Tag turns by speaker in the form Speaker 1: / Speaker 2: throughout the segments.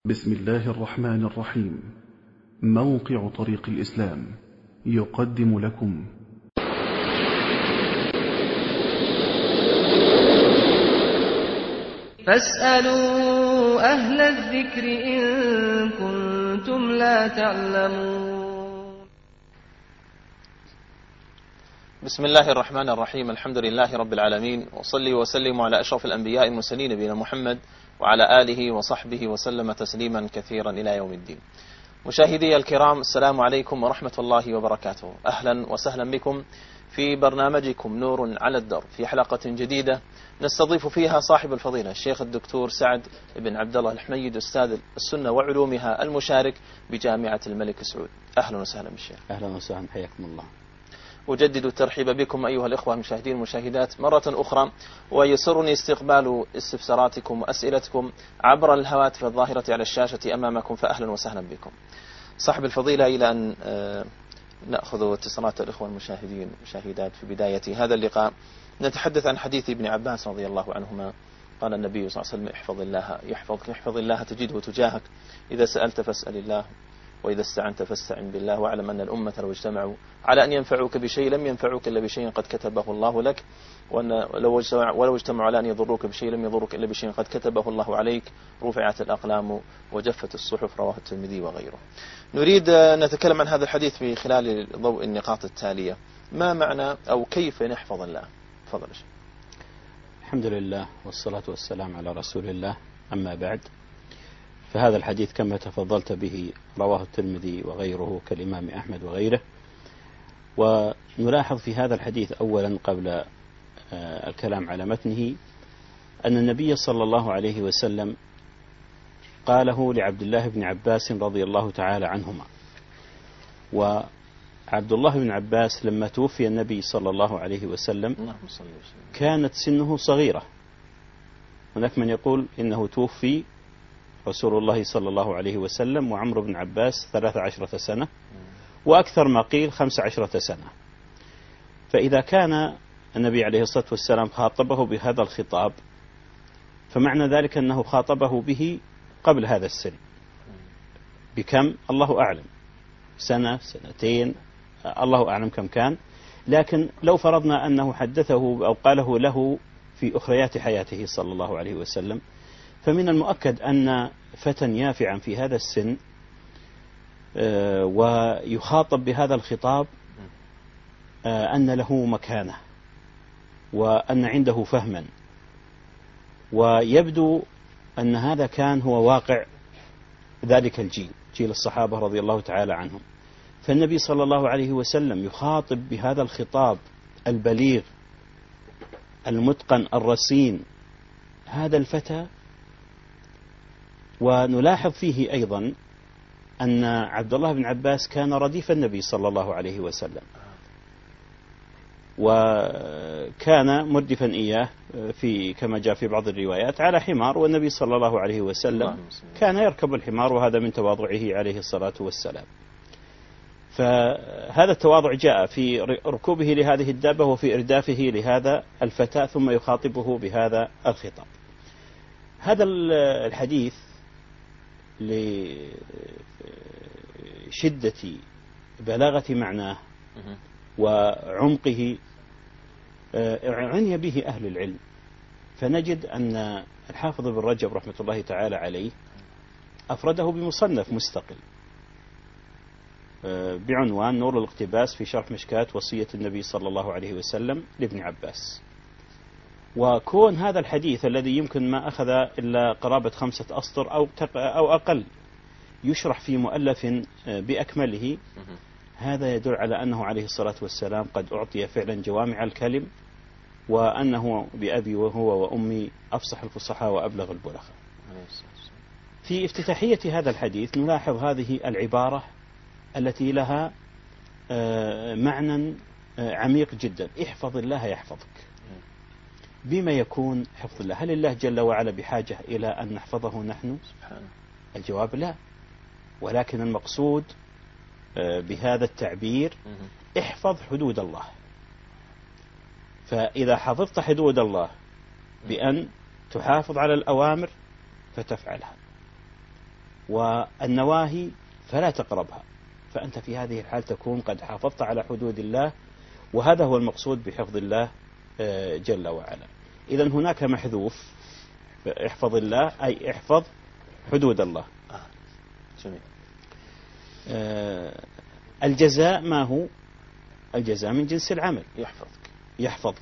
Speaker 1: بسم الله الرحمن الرحيم. موقع طريق الإسلام يقدم لكم
Speaker 2: فاسألوا أهل الذكر إن كنتم لا تعلمون.
Speaker 3: بسم الله الرحمن الرحيم. الحمد لله رب العالمين، وصلي وسلم على أشرف الأنبياء المرسلين نبينا محمد وعلى آله وصحبه وسلم تسليما كثيرا إلى يوم الدين. مشاهدي الكرام، السلام عليكم ورحمة الله وبركاته. أهلا وسهلا بكم في برنامجكم نور على الدرب، في حلقة جديدة نستضيف فيها صاحب الفضيلة الشيخ الدكتور سعد بن عبد الله الحميد، أستاذ السنة وعلومها، المشارك بجامعة الملك سعود. أهلا وسهلا بالشيخ.
Speaker 4: أهلا وسهلا، حياكم الله.
Speaker 3: أجدد الترحيب بكم أيها الإخوة المشاهدين والمشاهدات مرة أخرى، ويسرني استقبال استفساراتكم وأسئلتكم عبر الهواتف الظاهرة على الشاشة أمامكم، فأهلا وسهلا بكم. صاحب الفضيلة، إلى أن نأخذ اتصالات الإخوة المشاهدين والمشاهدات في بداية هذا اللقاء، نتحدث عن حديث ابن عباس رضي الله عنهما. قال النبي صلى الله عليه وسلم: احفظ الله يحفظك، احفظ الله تجده تجاهك، إذا سألت فاسأل الله، وإذا استعنت فاستعن بالله، واعلم أن الأمة لو اجتمعوا على أن ينفعوك بشيء لم ينفعوك إلا بشيء قد كتبه الله لك، وأن ولو اجتمعوا على أن يضروك بشيء لم يضروك إلا بشيء قد كتبه الله عليك، رفعت الأقلام وجفت الصحف. رواه الترمذي وغيره. نريد أن نتكلم عن هذا الحديث في خلال ضوء النقاط التالية. ما معنى أو كيف نحفظ الله؟ تفضل.
Speaker 4: الحمد لله والصلاة والسلام على رسول الله، أما بعد، فهذا الحديث كما تفضلت به رواه الترمذي وغيره كالإمام أحمد وغيره. ونلاحظ في هذا الحديث أولا قبل الكلام على متنه أن النبي صلى الله عليه وسلم قاله لعبد الله بن عباس رضي الله تعالى عنهما. وعبد الله بن عباس لما توفي النبي صلى الله عليه وسلم كانت سنه صغيرة. هناك من يقول إنه توفي رسول الله صلى الله عليه وسلم وعمر بن عباس 13 سنة، وأكثر ما قيل 15 سنة. فإذا كان النبي عليه الصلاة والسلام خاطبه بهذا الخطاب، فمعنى ذلك أنه خاطبه به قبل هذا السن بكم الله أعلم، سنة، سنتين، الله أعلم كم كان. لكن لو فرضنا أنه حدثه أو قاله له في أخريات حياته صلى الله عليه وسلم، فمن المؤكد أن فتى يافعا في هذا السن ويخاطب بهذا الخطاب أن له مكانة وأن عنده فهما، ويبدو أن هذا كان هو واقع ذلك الجيل، جيل الصحابة رضي الله تعالى عنهم. فالنبي صلى الله عليه وسلم يخاطب بهذا الخطاب البليغ المتقن الرصين هذا الفتى. ونلاحظ فيه أيضا أن عبد الله بن عباس كان رديف النبي صلى الله عليه وسلم، وكان مردفا إياه في كما جاء في بعض الروايات على حمار، والنبي صلى الله عليه وسلم كان يركب الحمار، وهذا من تواضعه عليه الصلاة والسلام. فهذا التواضع جاء في ركوبه لهذه الدابة وفي إردافه لهذا الفتى، ثم يخاطبه بهذا الخطاب. هذا الحديث لشدة بلاغة معناه وعمقه عني به أهل العلم، فنجد أن الحافظ بن رجب رحمة الله تعالى عليه أفرده بمصنف مستقل بعنوان نور الاقتباس في شرح مشكاة وصية النبي صلى الله عليه وسلم لابن عباس. وكون هذا الحديث الذي يمكن ما أخذ إلا قرابة 5 أسطر أو أقل يشرح في مؤلف بأكمله، هذا يدل على أنه عليه الصلاة والسلام قد أعطي فعلا جوامع الكلم، وأنه بأبي وهو وأمي أفصح الفصحاء وأبلغ البلغاء. في افتتاحية هذا الحديث نلاحظ هذه العبارة التي لها معنى عميق جدا: احفظ الله يحفظك. بما يكون حفظ الله؟ هل الله جل وعلا بحاجة إلى أن نحفظه نحن؟ الجواب لا، ولكن المقصود بهذا التعبير احفظ حدود الله. فإذا حفظت حدود الله بأن تحافظ على الأوامر فتفعلها، والنواهي فلا تقربها، فأنت في هذه الحال تكون قد حافظت على حدود الله، وهذا هو المقصود بحفظ الله جل وعلا. إذن هناك محذوف، احفظ الله أي احفظ حدود الله.
Speaker 3: جميل.
Speaker 4: الجزاء ما هو؟ الجزاء من جنس العمل، يحفظك.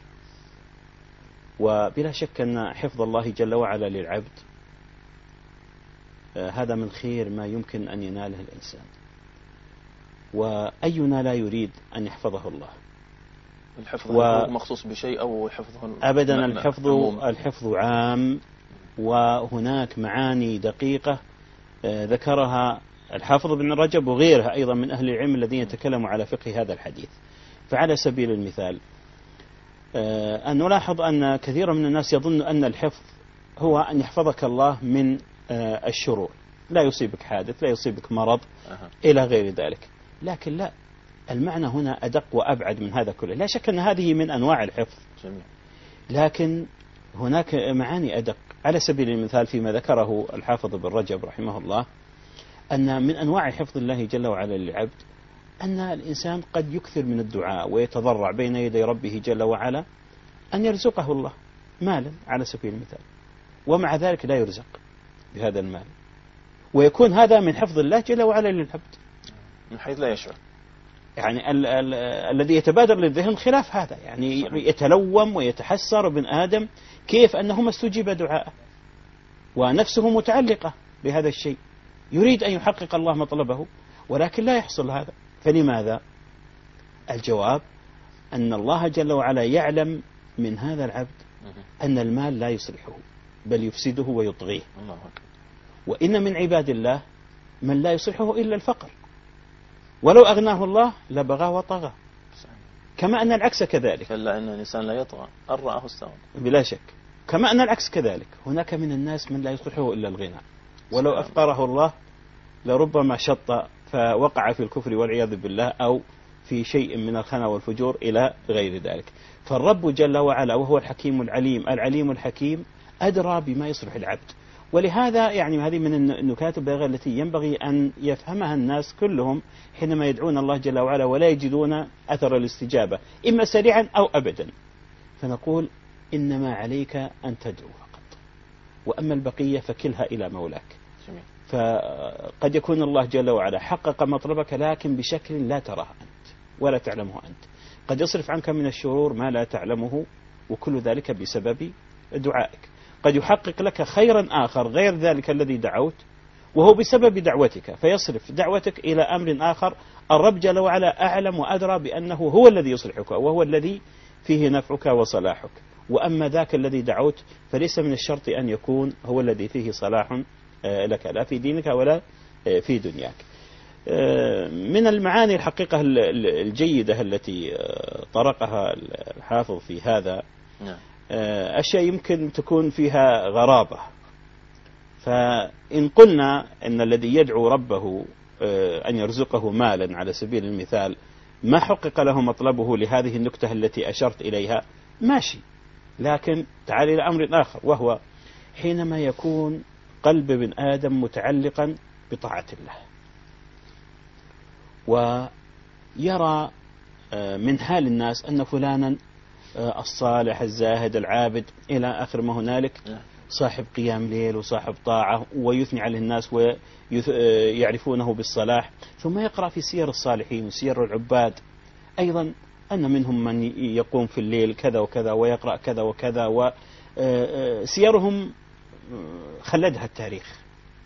Speaker 4: وبلا شك أن حفظ الله جل وعلا للعبد هذا من خير ما يمكن أن يناله الإنسان، وأينا لا يريد أن يحفظه الله.
Speaker 3: الحفظ مخصوص بشيء أو حفظه
Speaker 4: أبدا، الحفظ عام، وهناك معاني دقيقة ذكرها الحافظ ابن رجب وغيرها أيضا من أهل العلم الذين يتكلموا على فقه هذا الحديث. فعلى سبيل المثال أن نلاحظ أن كثير من الناس يظن أن الحفظ هو أن يحفظك الله من الشرور، لا يصيبك حادث، لا يصيبك مرض إلى غير ذلك. لكن لا، المعنى هنا أدق وأبعد من هذا كله. لا شك أن هذه من أنواع الحفظ، لكن هناك معاني أدق. على سبيل المثال فيما ذكره الحافظ ابن رجب رحمه الله أن من أنواع حفظ الله جل وعلا للعبد أن الإنسان قد يكثر من الدعاء ويتضرع بين يدي ربه جل وعلا أن يرزقه الله مالا على سبيل المثال، ومع ذلك لا يرزق بهذا المال، ويكون هذا من حفظ الله جل وعلا للعبد
Speaker 3: من حيث لا يشعر.
Speaker 4: يعني الذي يتبادر للذهن خلاف هذا، يعني يتلوم ويتحسر ابن آدم كيف أنه ما استجيب دعاءه، ونفسه متعلقة بهذا الشيء، يريد أن يحقق الله مطلبه ولكن لا يحصل هذا. فلماذا؟ الجواب أن الله جل وعلا يعلم من هذا العبد أن المال لا يصلحه بل يفسده ويطغيه، وإن من عباد الله من لا يصلحه إلا الفقر، ولو أغناه الله لبغى وطغى، كما أن العكس كذلك.
Speaker 3: كلا إن الإنسان لا يطغى أن رآه استغنى.
Speaker 4: بلا شك، كما أن العكس كذلك، هناك من الناس من لا يصلحه إلا الغنى، ولو أفقره الله لربما شط فوقع في الكفر والعياذ بالله، أو في شيء من الخنا والفجور إلى غير ذلك. فالرب جل وعلا وهو الحكيم العليم الحكيم أدرى بما يصلح العبد. ولهذا يعني هذه من النكات البلاغة التي ينبغي أن يفهمها الناس كلهم حينما يدعون الله جل وعلا ولا يجدون أثر الاستجابة إما سريعا أو أبدا، فنقول إنما عليك أن تدعو فقط، وأما البقية فكلها إلى مولاك. فقد يكون الله جل وعلا حقق مطلبك لكن بشكل لا تراه أنت ولا تعلمه أنت، قد يصرف عنك من الشرور ما لا تعلمه، وكل ذلك بسبب دعائك. قد يحقق لك خيرا آخر غير ذلك الذي دعوت وهو بسبب دعوتك، فيصرف دعوتك إلى أمر آخر الرب جل وعلا أعلم وأدرى بأنه هو الذي يصلحك وهو الذي فيه نفعك وصلاحك. وأما ذاك الذي دعوت فليس من الشرط أن يكون هو الذي فيه صلاح لك، لا في دينك ولا في دنياك. من المعاني الحقيقة الجيدة التي طرقها الحافظ في هذا أشياء يمكن تكون فيها غرابة. فإن قلنا أن الذي يدعو ربه أن يرزقه مالا على سبيل المثال ما حقق له مطلبه لهذه النكتة التي أشرت إليها ماشي، لكن تعال إلى أمر آخر، وهو حينما يكون قلب ابن آدم متعلقا بطاعة الله ويرى من حال الناس أن فلانا الصالح الزاهد العابد إلى آخر ما هنالك صاحب قيام ليل وصاحب طاعة ويثني عليه الناس ويعرفونه بالصلاح، ثم يقرأ في سير الصالحين وسير العباد أيضا أن منهم من يقوم في الليل كذا وكذا ويقرأ كذا وكذا، وسيرهم خلدها التاريخ،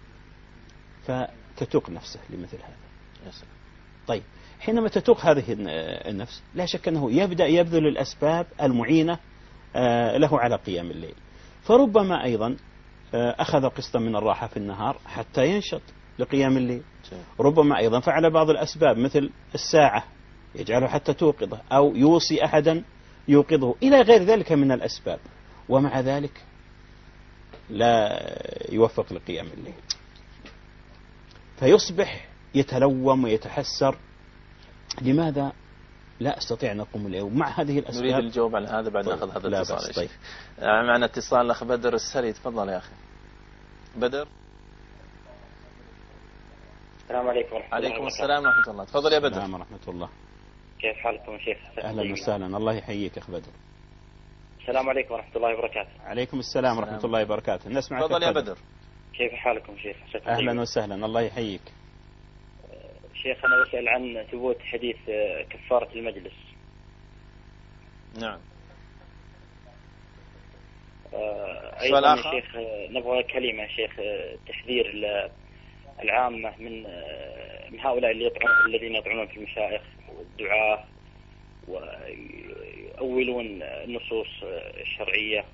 Speaker 4: فتتوق نفسه لمثل هذا. طيب حينما تتوق هذه النفس لا شك أنه يبدأ يبذل الأسباب المعينة له على قيام الليل، فربما أيضا أخذ قسطا من الراحة في النهار حتى ينشط لقيام الليل، ربما أيضا فعل بعض الأسباب مثل الساعة يجعله حتى توقظه أو يوصي أحدا يوقظه إلى غير ذلك من الأسباب، ومع ذلك لا يوفق لقيام الليل، فيصبح يتلوم ويتحسر لماذا لا أستطيع أن أقوم اليوم مع هذه الأسباب.
Speaker 3: نريد الجواب على هذا بعد نأخذ هذا الاتصال. طيب معنا اتصال الأخ بدر السري، تفضل يا أخي بدر.
Speaker 5: السلام عليكم ورحمة الله.
Speaker 3: عليكم السلام ورحمة الله. تفضل يا بدر.
Speaker 4: السلام ورحمة الله.
Speaker 5: كيف حالكم يا شيخ؟
Speaker 4: أهلا وسهلا، الله يحييك أخ بدر.
Speaker 5: السلام عليكم ورحمة الله وبركاته.
Speaker 4: عليكم السلام ورحمة الله وبركاته. نسمعك.
Speaker 3: تفضل يا بدر.
Speaker 5: كيف حالكم شيخ؟
Speaker 4: أهلا وسهلا، الله يحييك.
Speaker 5: شيخ أنا بسأل عن ثبوت حديث كفارة المجلس.
Speaker 3: نعم.
Speaker 5: أيضا يا شيخ نبغى كلمة شيخ تحذير العامة من هؤلاء الذين يطعنون في المشايخ والدعاة ويؤولون النصوص الشرعية،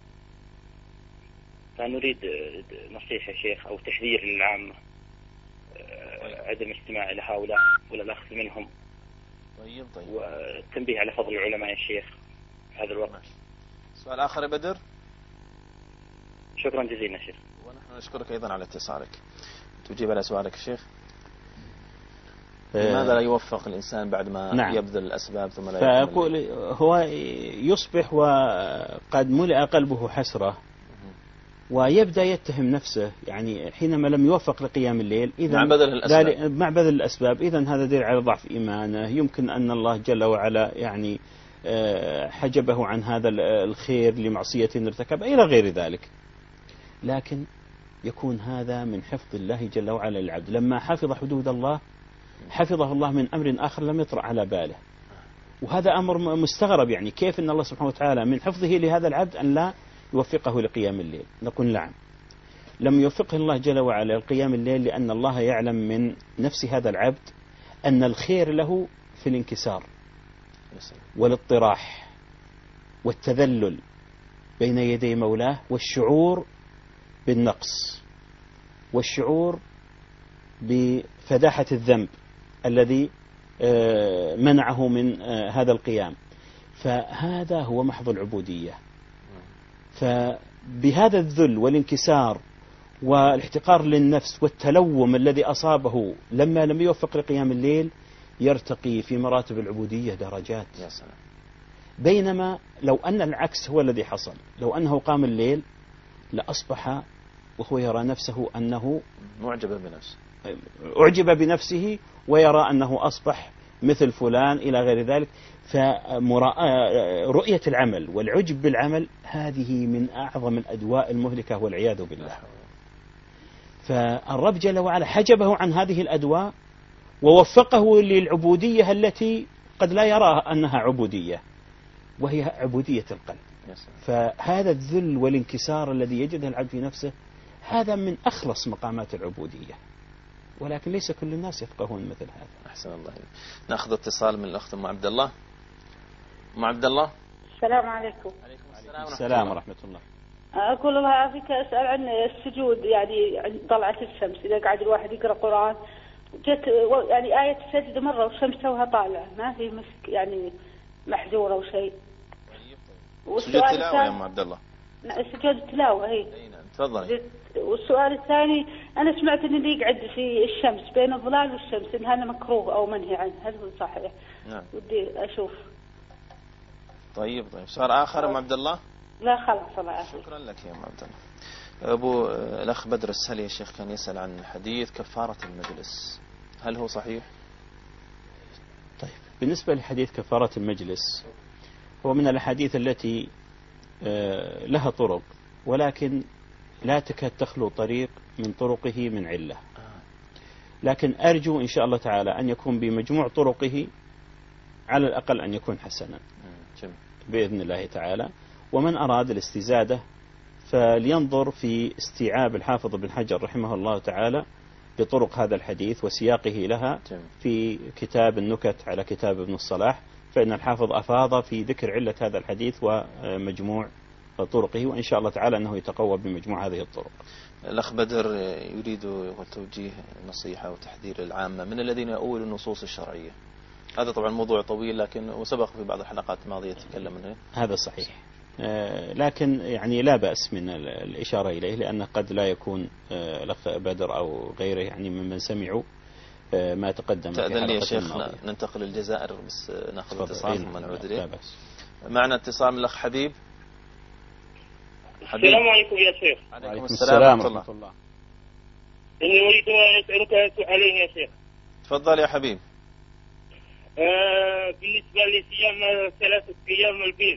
Speaker 5: فنريد نصيحة شيخ أو تحذير للعامة عدم استماع إلى هؤلاء ولا الأخذ منهم.
Speaker 3: طيب.
Speaker 5: والتنبيه على فضل العلماء يا شيخ في هذا الوقت.
Speaker 3: سؤال آخر يا بدر.
Speaker 5: شكرا جزيلا شيخ.
Speaker 3: ونحن نشكرك أيضا على اتصالك. تجيب على سؤالك الشيخ. لماذا لا يوفق الإنسان بعد ما
Speaker 4: نعم.
Speaker 3: يبذل الأسباب ثم لا
Speaker 4: فأقول هو يصبح وقد ملئ قلبه حسرة ويبدأ يتهم نفسه، يعني حينما لم يوفق لقيام الليل إذا مع بذل الأسباب إذن هذا دليل على ضعف إيمانه. يمكن أن الله جل وعلا يعني حجبه عن هذا الخير لمعصية ارتكب إلى غير ذلك، لكن يكون هذا من حفظ الله جل وعلا للعبد. لما حفظ حدود الله حفظه الله من أمر آخر لم يطرأ على باله، وهذا أمر مستغرب. يعني كيف أن الله سبحانه وتعالى من حفظه لهذا العبد أن لا يوفقه لقيام الليل؟ نقول نعم، لم يوفقه الله جل وعلا لقيام الليل لأن الله يعلم من نفس هذا العبد أن الخير له في الانكسار والاضطراح والتذلل بين يدي مولاه، والشعور بالنقص، والشعور بفداحة الذنب الذي منعه من هذا القيام. فهذا هو محض العبودية. فبهذا الذل والانكسار والاحتقار للنفس والتلوم الذي أصابه لما لم يوفق لقيام الليل يرتقي في مراتب العبودية درجات.
Speaker 3: يا سلام.
Speaker 4: بينما لو أن العكس هو الذي حصل، لو أنه قام الليل لأصبح وهو يرى نفسه أنه أعجب بنفسه ويرى أنه أصبح مثل فلان إلى غير ذلك. فرؤية العمل والعجب بالعمل هذه من أعظم الأدواء المهلكة والعياذ بالله. فالرب جل وعلا حجبه عن هذه الأدواء ووفقه للعبودية التي قد لا يرى أنها عبودية، وهي عبودية القلب. فهذا الذل والانكسار الذي يجده العبد في نفسه هذا من أخلص مقامات العبودية، ولكن ليس كل الناس يفقهون مثل هذا.
Speaker 3: أحسن الله. نأخذ اتصال من الأخت أم عبد الله. أم عبد الله.
Speaker 6: السلام عليكم.
Speaker 3: عليكم
Speaker 4: السلام ورحمة الله.
Speaker 6: أقول الله يعافيك، أسأل عن السجود يعني عند طلعة الشمس إذا قاعد الواحد يقرأ قرآن جت يعني آية السجد مرة والشمس توها طالعة، ما في مسك يعني محزور أو شيء.
Speaker 3: سجود تلاوة يا أم عبد الله.
Speaker 6: سجود التلاوة هي.
Speaker 3: تفضلي.
Speaker 6: والسؤال الثاني، أنا سمعت إن اللي يقعد في الشمس بين الظلال والشمس إن هذا مكروه أو منهي عنه، هل هو صحيح؟
Speaker 3: نعم.
Speaker 6: ودي أشوف.
Speaker 3: طيب. سؤال آخر أم عبد الله؟
Speaker 6: لا خلاص الله يعافيك.
Speaker 3: شكرا لك يا أم عبد الله. أبو الأخ بدر السهلي يا شيخ كان يسأل عن حديث كفارة المجلس، هل هو صحيح؟
Speaker 4: طيب، بالنسبة لحديث كفارة المجلس هو من الأحاديث التي لها طرق، ولكن لا تكاد تخلو طريق من طرقه من علة، لكن أرجو إن شاء الله تعالى أن يكون بمجموع طرقه على الأقل أن يكون حسنا بإذن الله تعالى. ومن أراد الاستزادة فلينظر في استيعاب الحافظ بن حجر رحمه الله تعالى بطرق هذا الحديث وسياقه لها في كتاب النكت على كتاب ابن الصلاح، فإن الحافظ أفاض في ذكر علة هذا الحديث ومجموع طرقه، وإن شاء الله تعالى أنه يتقوى بمجموع هذه الطرق.
Speaker 3: الأخ بدر يريد توجيه نصيحة وتحذير العامة من الذين يؤولوا النصوص الشرعية. هذا طبعا موضوع طويل لكن وسبق في بعض الحلقات الماضية تكلم عنه.
Speaker 4: هذا صحيح، لكن يعني لا بأس من الإشارة إليه، لأنه قد لا يكون الأخ بدر أو غيره يعني ممن سمعوا ما تقدم في
Speaker 3: تأذن لي يا شيخ
Speaker 4: الماضية.
Speaker 3: ننتقل للجزائر بس نأخذ اتصال ثم نعود
Speaker 4: لا
Speaker 3: إليه.
Speaker 4: بأس.
Speaker 3: معنا اتصال من الأخ حبيب.
Speaker 5: السلام عليكم يا شيخ.
Speaker 3: عليكم
Speaker 4: السلام ورحمة الله.
Speaker 5: إني أريد أن أسألك سؤالين يا شيخ.
Speaker 3: تفضل يا حبيب.
Speaker 5: بالنسبة لصيام 3 أيام البيض،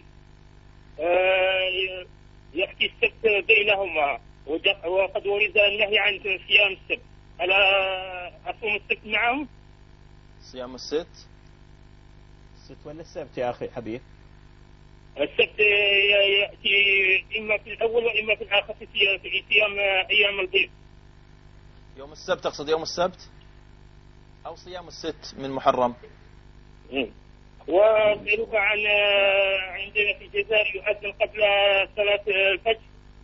Speaker 5: يأتي السبت بينهما وقد ورد النهي عن صيام السبت، ألا أصوم السبت معهم؟
Speaker 3: صيام الست
Speaker 4: ولا السبت يا أخي حبيب؟
Speaker 5: السبت يأتي إما في الأول وإما في الآخر في صيام أيام البيض.
Speaker 3: يوم السبت تقصد يوم السبت أو صيام الست من محرم؟
Speaker 5: وأسألك عن عندنا في الجزائر يؤذن قبل صلاة الفجر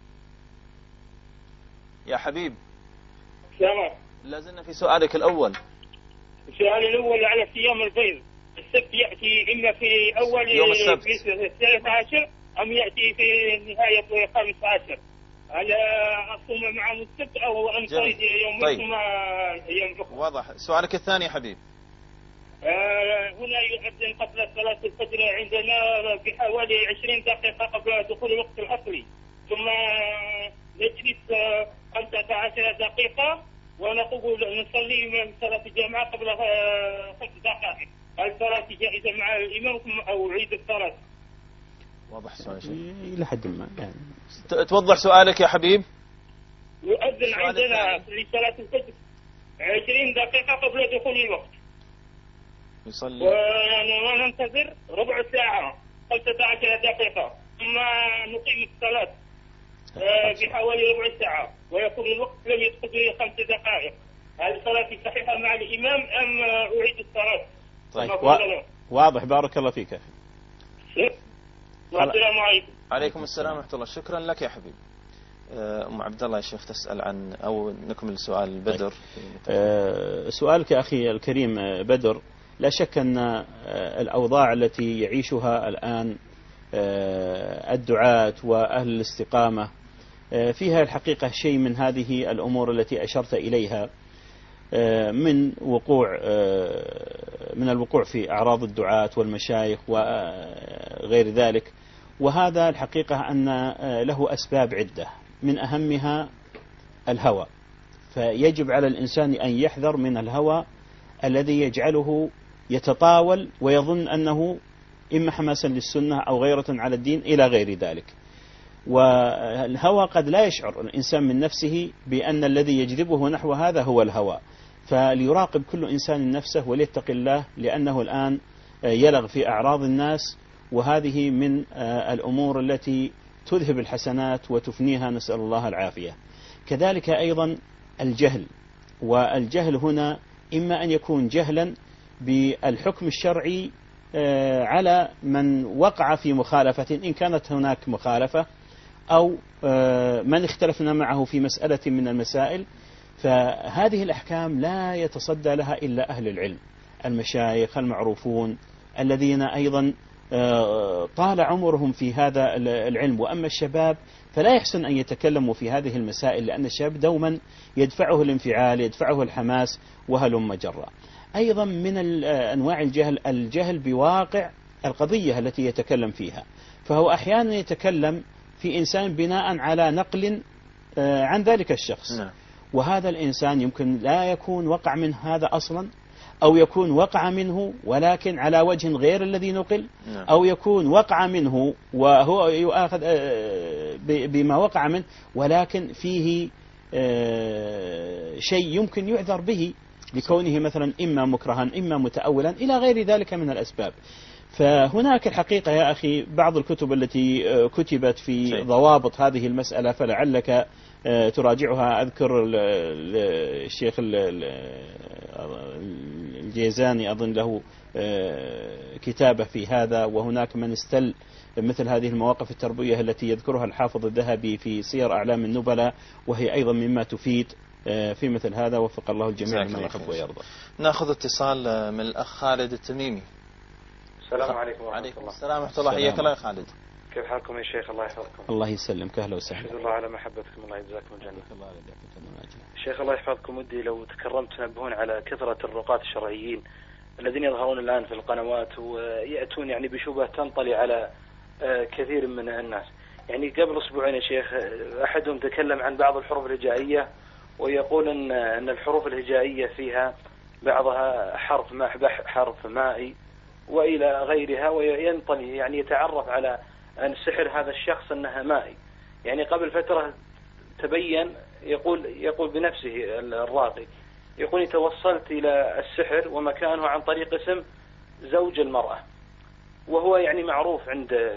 Speaker 3: يا حبيب.
Speaker 5: سلام.
Speaker 3: لازلنا في سؤالك الأول.
Speaker 5: السؤال الأول على صيام البيض، السبت يأتي إما في أول
Speaker 3: يوم السبت
Speaker 5: في 13 أم يأتي في نهاية 15؟ على أصوم معهم السبت أو أنفرد يوم
Speaker 3: طيب.
Speaker 5: أيام أخرى؟
Speaker 3: واضح. سؤالك الثاني يا حبيب.
Speaker 5: هنا يؤذن قبل صلاة الفجر عندنا بحوالي 20 دقيقة قبل دخول الوقت الأصلي، ثم نجلس 15 دقيقة ونقول نصلي من صلاة الجماعة قبل 5 دقائق. هل صلاة جائزة مع الإمام أو عيد الصلاة؟
Speaker 3: واضح سؤال شيء
Speaker 4: إلى حد ما يعني.
Speaker 3: توضح سؤالك يا حبيب.
Speaker 5: يؤذن عندنا لصلاة الفجر 20 دقيقة قبل دخول الوقت،
Speaker 3: يصلي
Speaker 5: وننتظر ربع ساعة 15 دقيقة ثم نقيم الصلاة بحوالي ربع ساعة ويكون الوقت لم يدخل به 5 دقائق. هل صلاتي صحيحة مع الإمام أم أعيد الصلاة؟
Speaker 4: طيب واضح. بارك الله فيك.
Speaker 5: السلام عليكم.
Speaker 3: عليكم السلام ورحمة الله. شكرا لك يا حبيب. أم عبد الله يا شيخ تسأل عن أو نكمل سؤال بدر.
Speaker 4: سؤالك يا أخي الكريم بدر، لا شك أن الأوضاع التي يعيشها الآن الدعاة وأهل الاستقامة فيها الحقيقة شيء من هذه الأمور التي أشرت إليها من الوقوع في أعراض الدعاة والمشايخ وغير ذلك، وهذا الحقيقة أن له أسباب عدة، من أهمها الهوى. فيجب على الإنسان أن يحذر من الهوى الذي يجعله يتطاول ويظن أنه إما حماسا للسنة أو غيرة على الدين إلى غير ذلك. والهوى قد لا يشعر الإنسان من نفسه بأن الذي يجذبه نحو هذا هو الهوى، فليراقب كل إنسان نفسه وليتق الله، لأنه الآن يلغ في أعراض الناس، وهذه من الأمور التي تذهب الحسنات وتفنيها، نسأل الله العافية. كذلك أيضا الجهل، والجهل هنا إما أن يكون جهلا بالحكم الشرعي على من وقع في مخالفة إن كانت هناك مخالفة، أو من اختلفنا معه في مسألة من المسائل، فهذه الأحكام لا يتصدى لها إلا أهل العلم، المشايخ المعروفون الذين أيضا طال عمرهم في هذا العلم. وأما الشباب فلا يحسن أن يتكلموا في هذه المسائل، لأن الشاب دوما يدفعه الانفعال، يدفعه الحماس وهلم جرا. أيضا من أنواع الجهل بواقع القضية التي يتكلم فيها، فهو أحيانا يتكلم في إنسان بناء على نقل عن ذلك الشخص، وهذا الإنسان يمكن لا يكون وقع من هذا أصلا، أو يكون وقع منه ولكن على وجه غير الذي نقل، أو يكون وقع منه وهو يؤاخذ بما وقع منه ولكن فيه شيء يمكن يعذر به لكونه مثلا إما مكرها إما متأولا إلى غير ذلك من الأسباب. فهناك الحقيقة يا أخي بعض الكتب التي كتبت في ضوابط هذه المسألة، فلعلك تراجعها. أذكر الشيخ الجيزاني أظن له كتابة في هذا، وهناك من استل مثل هذه المواقف التربوية التي يذكرها الحافظ الذهبي في سير أعلام النبلاء، وهي أيضا مما تفيد في مثل هذا. وفق الله الجميع لما يحب ويرضى.
Speaker 3: نأخذ اتصال من الأخ خالد التميمي.
Speaker 7: السلام عليكم ورحمة
Speaker 3: عليكم
Speaker 7: الله.
Speaker 3: السلام ورحمة الله. حياك الله يا خالد.
Speaker 7: كيف حالكم يا شيخ؟ الله يحفظكم.
Speaker 4: الله يسلمك، أهلا وسهلا.
Speaker 7: الحمد لله على محبتكم، الله يجزاكم الجنة.
Speaker 4: الله
Speaker 7: شيخ الله يحفظكم، ودي لو تكرمت تنبهون على كثرة الرقاة الشرعيين الذين يظهرون الآن في القنوات ويأتون يعني بشبهة تنطلي على كثير من الناس. يعني قبل أسبوعين يا شيخ أحدهم تكلم عن بعض الحروف الهجائية ويقول أن الحروف الهجائية فيها بعضها حرف مائي وإلى غيرها، وينطلي يعني يتعرف على أن سحر هذا الشخص أنها مائي. يعني قبل فترة تبين، يقول بنفسه الراقي، يقول توصلت إلى السحر ومكانه عن طريق اسم زوج المرأة، وهو يعني معروف عند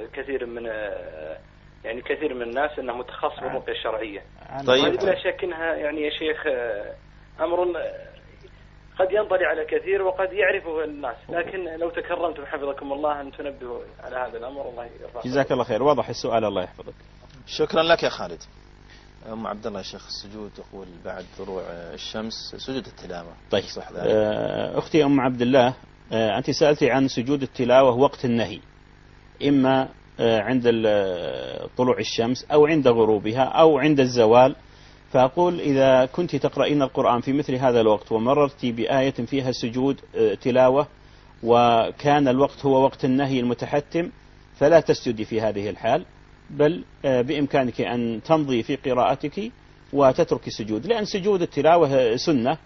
Speaker 7: كثير من الناس أنه متخصص بالرقية الشرعية.
Speaker 3: طيب
Speaker 7: بلا شك أنها يعني يا شيخ أمر قد ينطلي على كثير وقد يعرفه الناس، لكن لو تكرمتم حفظكم الله أن تنبهوا على هذا الأمر. الله يرضى.
Speaker 4: جزاك الله خير، واضح السؤال، الله يحفظك.
Speaker 3: شكرا لك يا خالد. أم عبد الله يا شيخ، السجود تقول بعد طلوع الشمس سجود التلاوة.
Speaker 4: طيب أختي أم عبد الله، أنت سألتي عن سجود التلاوة وقت النهي، إما عند طلوع الشمس أو عند غروبها أو عند الزوال. فأقول إذا كنت تقرأين القرآن في مثل هذا الوقت ومررت بآية فيها سجود تلاوة وكان الوقت هو وقت النهي المتحتم، فلا تسجدي في هذه الحال، بل بإمكانك أن تمضي في قراءتك وتترك السجود، لأن سجود التلاوة سنة،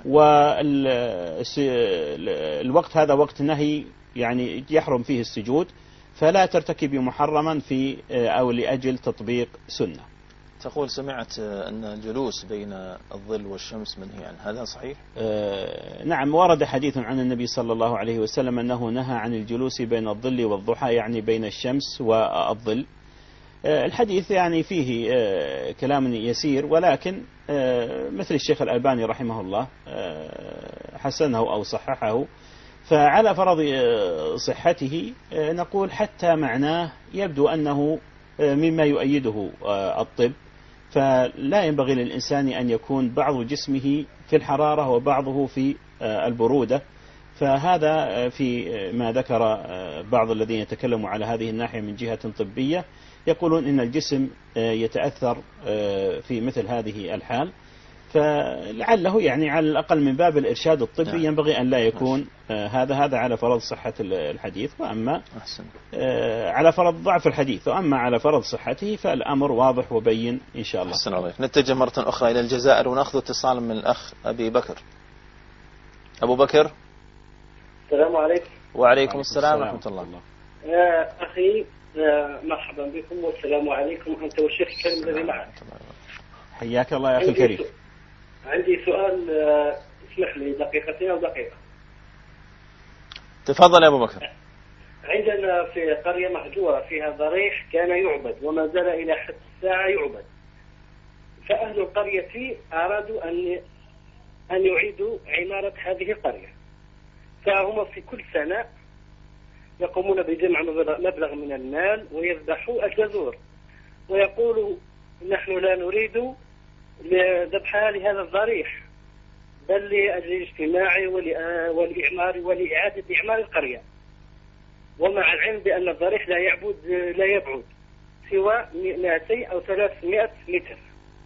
Speaker 4: والوقت هذا وقت نهي يعني يحرم فيه السجود، فلا ترتكبي محرما في أو لأجل تطبيق سنة.
Speaker 3: تقول سمعت أن الجلوس بين الظل والشمس منهي عنه، هذا صحيح؟
Speaker 4: نعم، ورد حديث عن النبي صلى الله عليه وسلم أنه نهى عن الجلوس بين الظل والضحى، يعني بين الشمس والظل. الحديث يعني فيه كلام يسير، ولكن مثل الشيخ الألباني رحمه الله حسنه أو صححه، فعلى فرض صحته نقول حتى معناه يبدو أنه مما يؤيده الطب، فلا ينبغي للإنسان أن يكون بعض جسمه في الحرارة وبعضه في البرودة. فهذا في ما ذكر بعض الذين يتكلموا على هذه الناحية من جهة طبية، يقولون إن الجسم يتأثر في مثل هذه الحال، فلعله يعني على الأقل من باب الإرشاد الطبي ينبغي أن لا يكون هذا على فرض صحة الحديث، وأما على فرض ضعف الحديث، وأما على فرض صحته فالأمر واضح وبين إن شاء الله.
Speaker 3: أحسن الله. نتجه مرة أخرى إلى الجزائر ونأخذ اتصال من الأخ أبي بكر. أبو بكر،
Speaker 8: السلام عليكم.
Speaker 3: وعليكم السلام ورحمة الله.
Speaker 8: أخي مرحبا بكم والسلام عليكم أنت والشيخ الكريم الذي معك.
Speaker 4: حياك الله يا أخي الكريم.
Speaker 8: عندي سؤال، اسمح لي دقيقتين أو دقيقة.
Speaker 3: تفضل يا أبو بكر.
Speaker 8: عندنا في قرية مهجورة فيها ضريح كان يعبد وما زال إلى حد الساعة يعبد، فأهل القرية أرادوا أن يعيدوا عمارة هذه القرية، فهم في كل سنة يقومون بجمع مبلغ من المال ويذبحوا الجزور، ويقولوا نحن لا نريد ذبحها لهذا الضريح بل للاجتماع ولإعادة إعمار القرية، ومع العلم بأن الضريح لا يبعد سوى 200 أو 300 متر.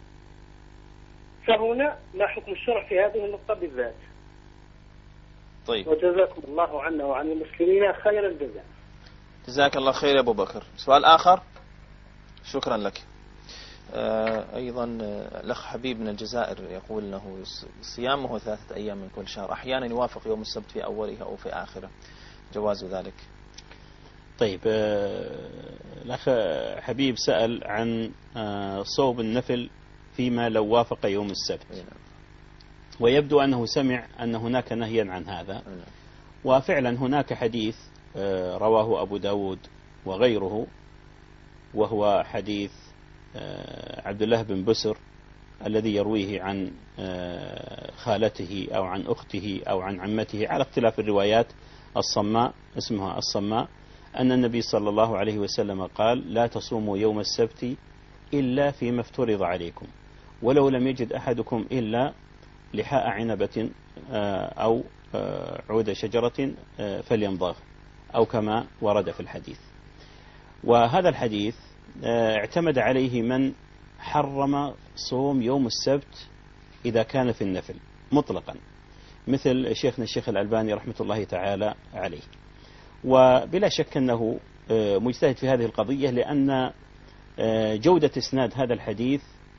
Speaker 8: فهنا ما حكم الشرع في هذه النقطة بالذات؟
Speaker 3: طيب،
Speaker 8: وجزاكم الله عنا وعن المسلمين خير الجزاء.
Speaker 3: جزاك الله خير يا أبو بكر. سؤال آخر؟ شكرا لك. أيضا الأخ حبيب من الجزائر يقول أنه صيامه 3 أيام من كل شهر، أحيانا يوافق يوم السبت في أوله أو في آخره، جواز ذلك؟
Speaker 4: طيب، الأخ حبيب سأل عن صوم النفل فيما لو وافق يوم السبت، ويبدو أنه سمع أن هناك نهيا عن هذا، وفعلا هناك حديث رواه أبو داود وغيره، وهو حديث عبد الله بن بسر الذي يرويه عن خالته أو عن أخته أو عن عمته على اختلاف الروايات، الصماء اسمها الصماء، أن النبي صلى الله عليه وسلم قال لا تصوموا يوم السبت إلا فيما افترض عليكم، ولو لم يجد أحدكم إلا لحاء عنبة أو عود شجرة فليمضغ، أو كما ورد في الحديث. وهذا الحديث اعتمد عليه من حرم صوم يوم السبت إذا كان في النفل مطلقا، مثل شيخنا الشيخ الألباني رحمة الله تعالى عليه، وبلا شك أنه مجتهد في هذه القضية، لأن جودة إسناد هذا الحديث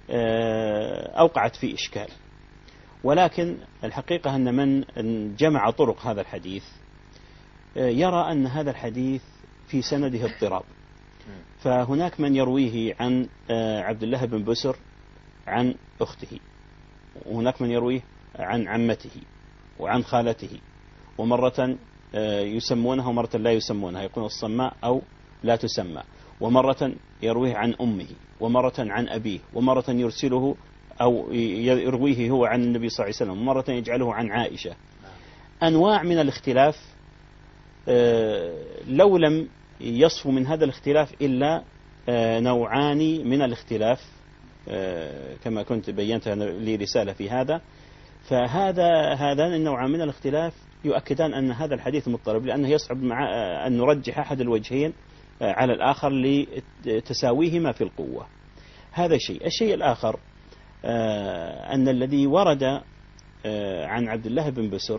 Speaker 4: أوقعت في إشكال. ولكن الحقيقة أن من جمع طرق هذا الحديث يرى أن هذا الحديث في سنده اضطراب. فهناك من يرويه عن عبد الله بن بسر عن أخته، وهناك من يرويه عن عمته وعن خالته، ومرة يسمونها ومرة لا يسمونها، يكون الصماء أو لا تسمى، ومرة يرويه عن أمه، ومرة عن أبيه، ومرة يرسله أو يرويه هو عن النبي صلى الله عليه وسلم، ومرة يجعله عن عائشة. أنواع من الاختلاف، لو لم يصفوا من هذا الاختلاف إلا نوعان من الاختلاف كما كنت بينت لي رسالة في هذا، هذان النوعان من الاختلاف يؤكدان أن هذا الحديث مضطرب، لأنه يصعب مع أن نرجح أحد الوجهين على الآخر لتساويهما في القوة. هذا شيء. الشيء الآخر أن الذي ورد عن عبد الله بن بسر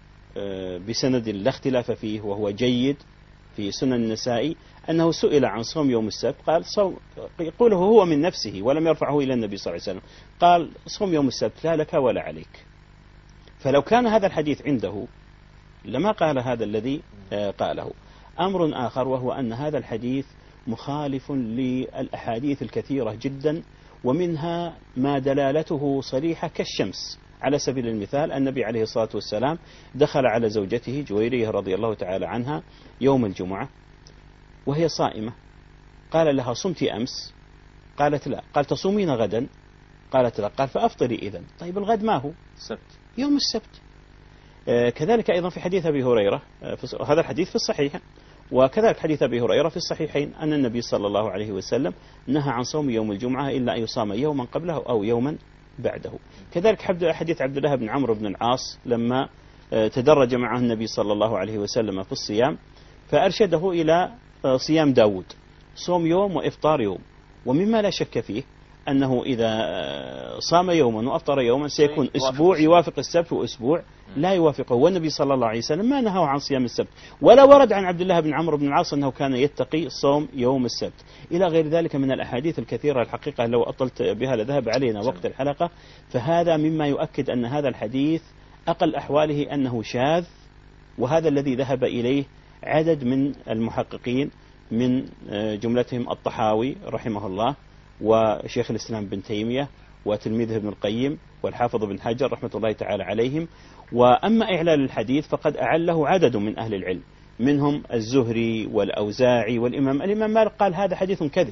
Speaker 4: بسند لا اختلاف فيه وهو جيد في سنن النسائي، أنه سئل عن صوم يوم السبت قال يقوله هو من نفسه ولم يرفعه إلى النبي صلى الله عليه وسلم، قال صوم يوم السبت لا لك ولا عليك. فلو كان هذا الحديث عنده لما قال هذا الذي قاله. أمر آخر وهو أن هذا الحديث مخالف للأحاديث الكثيرة جدا، ومنها ما دلالته صريحة كالشمس. على سبيل المثال النبي عليه الصلاة والسلام دخل على زوجته جويرية رضي الله تعالى عنها يوم الجمعة وهي صائمة، قال لها صمت أمس؟ قالت لا. قال تصومين غدا؟ قالت لا. قال فأفطري إذن. طيب الغد ما هو؟
Speaker 3: السبت،
Speaker 4: يوم السبت. كذلك أيضا في حديث أبي هريرة، هذا الحديث في الصحيح، وكذلك حديث أبي هريرة في الصحيحين أن النبي صلى الله عليه وسلم نهى عن صوم يوم الجمعة إلا أن يصام يوما قبله أو يوما بعده. كذلك حديث عبد الله بن عمرو بن العاص لما تدرج معه النبي صلى الله عليه وسلم في الصيام فأرشده إلى صيام داود، صوم يوم وإفطار يوم. ومما لا شك فيه أنه إذا صام يوما وأفطر يوما سيكون أسبوع يوافق السبت وأسبوع لا يوافقه، والنبي صلى الله عليه وسلم ما نهى عن صيام السبت، ولا ورد عن عبد الله بن عمرو بن العاص أنه كان يتقي صوم يوم السبت، إلى غير ذلك من الأحاديث الكثيرة. الحقيقة لو أطلت بها لذهب علينا وقت الحلقة. فهذا مما يؤكد أن هذا الحديث أقل أحواله أنه شاذ، وهذا الذي ذهب إليه عدد من المحققين من جملتهم الطحاوي رحمه الله، وشيخ الإسلام بن تيمية، وتلميذه ابن القيم، والحافظ بن حجر رحمة الله تعالى عليهم. وأما إعلال الحديث فقد أعله عدد من أهل العلم، منهم الزهري والأوزاعي والإمام مالك قال هذا حديث كذب،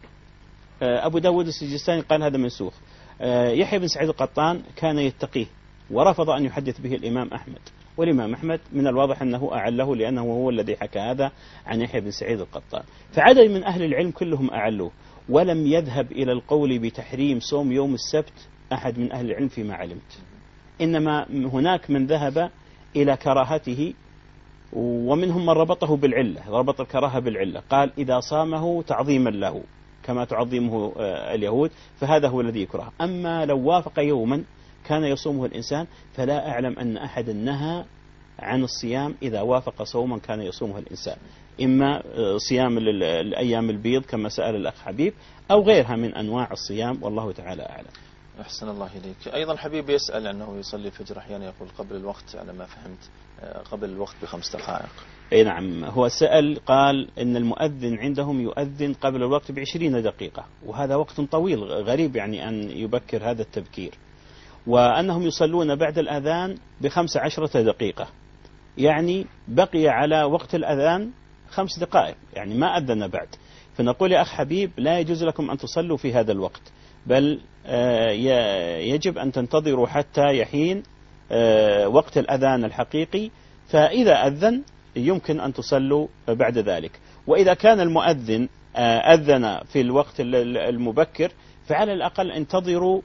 Speaker 4: أبو داود السجستاني قال هذا منسوخ، يحيى بن سعيد القطان كان يتقيه ورفض أن يحدث به الإمام أحمد، والإمام أحمد من الواضح أنه أعله لأنه هو الذي حكى هذا عن يحيى بن سعيد القطان. فعدد من أهل العلم كلهم أعلوه، ولم يذهب إلى القول بتحريم صوم يوم السبت أحد من أهل العلم فيما علمت، إنما هناك من ذهب إلى كراهته، ومنهم من ربطه بالعلة، ربط الكراهة بالعلة، قال إذا صامه تعظيما له كما تعظمه اليهود فهذا هو الذي يكره. أما لو وافق يوما كان يصومه الإنسان فلا أعلم أن أحد نهى عن الصيام إذا وافق صوما كان يصومه الإنسان، إما صيام الأيام البيض كما سأل الأخ حبيب أو غيرها من أنواع الصيام، والله تعالى أعلم.
Speaker 3: أحسن الله إليك. أيضا حبيب يسأل أنه يصلي الفجر أحيانا يقول قبل الوقت، على ما فهمت قبل الوقت ب5 دقائق.
Speaker 4: أي نعم، هو سأل قال إن المؤذن عندهم يؤذن قبل الوقت ب20 دقيقة، وهذا وقت طويل، غريب يعني أن يبكر هذا التبكير، وأنهم يصلون بعد الأذان ب15 دقيقة، يعني بقي على وقت الأذان 5 دقائق، يعني ما أذن بعد. فنقول يا أخ حبيب لا يجوز لكم أن تصلوا في هذا الوقت، بل يجب أن تنتظروا حتى يحين وقت الأذان الحقيقي، فإذا أذن يمكن أن تصلوا بعد ذلك. وإذا كان المؤذن أذن في الوقت المبكر فعلى الأقل انتظروا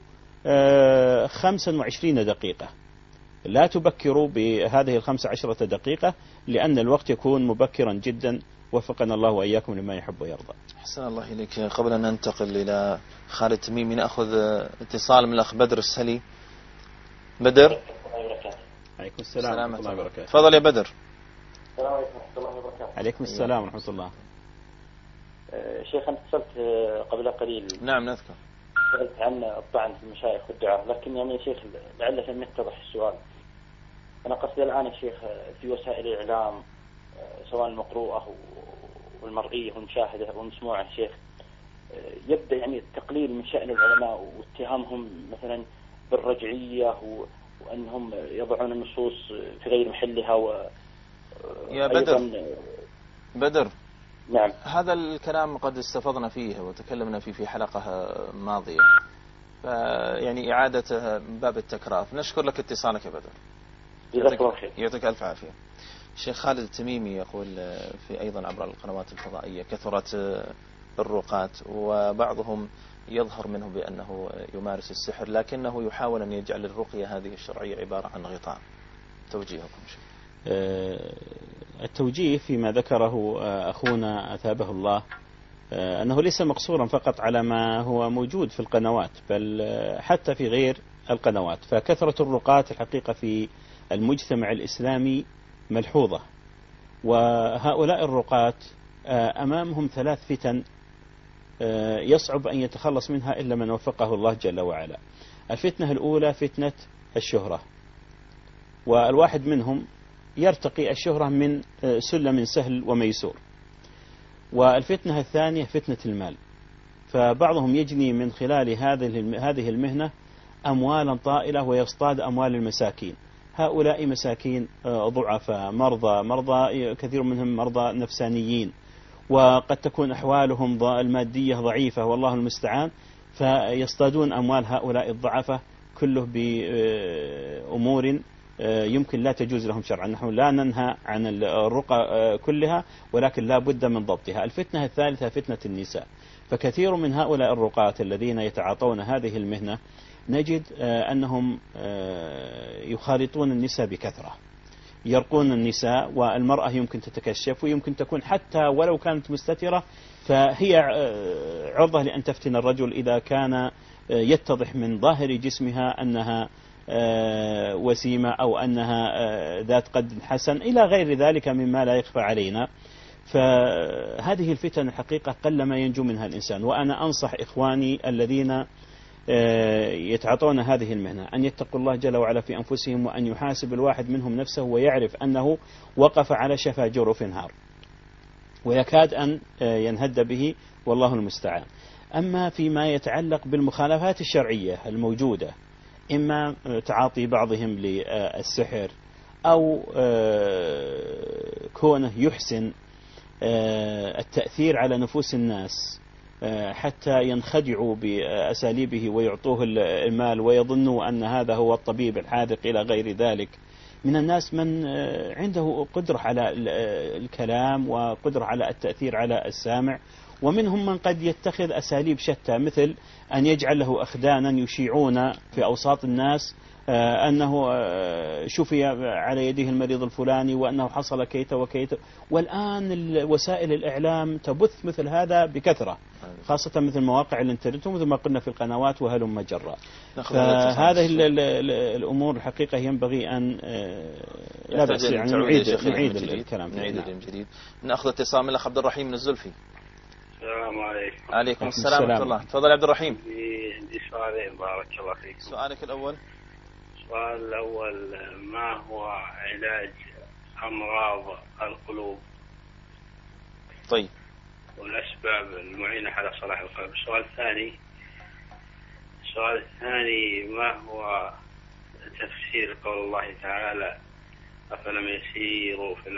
Speaker 4: 25 دقيقة، لا تبكروا بهذه 15 دقيقة، لأن الوقت يكون مبكرا جدا. وفقنا الله وإياكم لما يحب ويرضى.
Speaker 3: أحسن الله إليك. قبل أن ننتقل إلى خالد تميمي نأخذ اتصال من الأخ بدر السلي. بدر.
Speaker 4: عليكم السلام ورحمة الله وبركاته.
Speaker 3: تفضل يا بدر.
Speaker 9: السلام عليكم ورحمة الله وبركاته.
Speaker 4: عليكم السلام ورحمة الله.
Speaker 9: شيخ أنا اتصلت قبل قليل.
Speaker 3: نعم نذكر.
Speaker 9: سألت عن الطعن في المشايخ والدعاء، لكن يعني يا شيخ لعل لم يتضح السؤال. أنا قصدي الآن يا شيخ في وسائل الإعلام سواء المقروءة والمرئية والمشاهدة والمسموعة يا شيخ، يبدأ يعني التقليل من شأن العلماء واتهامهم مثلا بالرجعية وأنهم يضعون النصوص في غير محلها.
Speaker 3: يا بدر
Speaker 9: نعم،
Speaker 3: هذا الكلام قد استفضنا فيه وتكلمنا فيه في حلقة ماضية، فيعني إعادة باب التكرار. نشكر لك اتصالك يا بدر، يعطيك ألف عافية. الشيخ خالد التميمي يقول في أيضا عبر القنوات الفضائية كثرت الرقاة، وبعضهم يظهر منه بأنه يمارس السحر، لكنه يحاول أن يجعل الرقية هذه الشرعية عبارة عن غطاء. توجيهكم شيخ؟
Speaker 4: التوجيه فيما ذكره أخونا أثابه الله أنه ليس مقصورا فقط على ما هو موجود في القنوات، بل حتى في غير القنوات. فكثرة الرقاة الحقيقة في المجتمع الإسلامي ملحوظة، وهؤلاء الرقاة أمامهم 3 فتن يصعب أن يتخلص منها إلا من وفقه الله جل وعلا. الفتنة الأولى فتنة الشهرة، والواحد منهم يرتقي الشهرة من سلم سهل وميسور. والفتنة الثانية فتنة المال، فبعضهم يجني من خلال هذه المهنة أموالا طائلة ويصطاد أموال المساكين. هؤلاء مساكين ضعفاء مرضى كثير منهم مرضى نفسانيين، وقد تكون أحوالهم المادية ضعيفة والله المستعان، فيصطادون أموال هؤلاء الضعفاء كله بأمور يمكن لا تجوز لهم شرعا. نحن لا ننهى عن الرقى كلها، ولكن لا بد من ضبطها. الفتنة الثالثة فتنة النساء، فكثير من هؤلاء الرقاة الذين يتعاطون هذه المهنة نجد أنهم يخالطون النساء بكثرة، يرقون النساء، والمرأة يمكن تتكشف ويمكن تكون حتى ولو كانت مستترة فهي عرضة لأن تفتن الرجل إذا كان يتضح من ظاهر جسمها أنها وسيمة أو أنها ذات قد حسن إلى غير ذلك مما لا يخفى علينا. فهذه الفتن الحقيقة قلما ينجو منها الإنسان. وأنا أنصح إخواني الذين يتعاطون هذه المهنة أن يتقوا الله جل وعلا في أنفسهم، وأن يحاسب الواحد منهم نفسه ويعرف أنه وقف على شفا جرف هار ويكاد أن ينهد به، والله المستعان. أما فيما يتعلق بالمخالفات الشرعية الموجودة، إما تعاطي بعضهم للسحر أو كونه يحسن التأثير على نفوس الناس حتى ينخدعوا بأساليبه ويعطوه المال ويظنوا أن هذا هو الطبيب الحاذق إلى غير ذلك. من الناس من عنده قدرة على الكلام وقدرة على التأثير على السامع، ومنهم من قد يتخذ أساليب شتى، مثل أن يجعل له أخدانا يشيعون في أوساط الناس أنه شفي على يده المريض الفلاني وأنه حصل كيت وكيت. والآن وسائل الإعلام تبث مثل هذا بكثرة، خاصة مثل مواقع الانترنت ومثل ما قلنا في القنوات وهلم مجرى. فهذه الأمور الحقيقة ينبغي أن لا بأس يعني نعيد الكلام فيها.
Speaker 3: نعيد من جديد. نأخذ اتصال من الأخ عبد الرحيم من الزلفي.
Speaker 5: السلام عليكم.
Speaker 3: عليكم السلام ورحمة الله. تفضل عبد الرحيم.
Speaker 5: عندي سؤالين بارك الله فيكم.
Speaker 3: سؤالك الأول.
Speaker 5: السؤال الأول، ما هو علاج أمراض القلوب؟
Speaker 3: طيب.
Speaker 5: والأسباب المعينة على صلاح القلب. السؤال الثاني، ما هو تفسير قول الله تعالى أفلم يسيروا في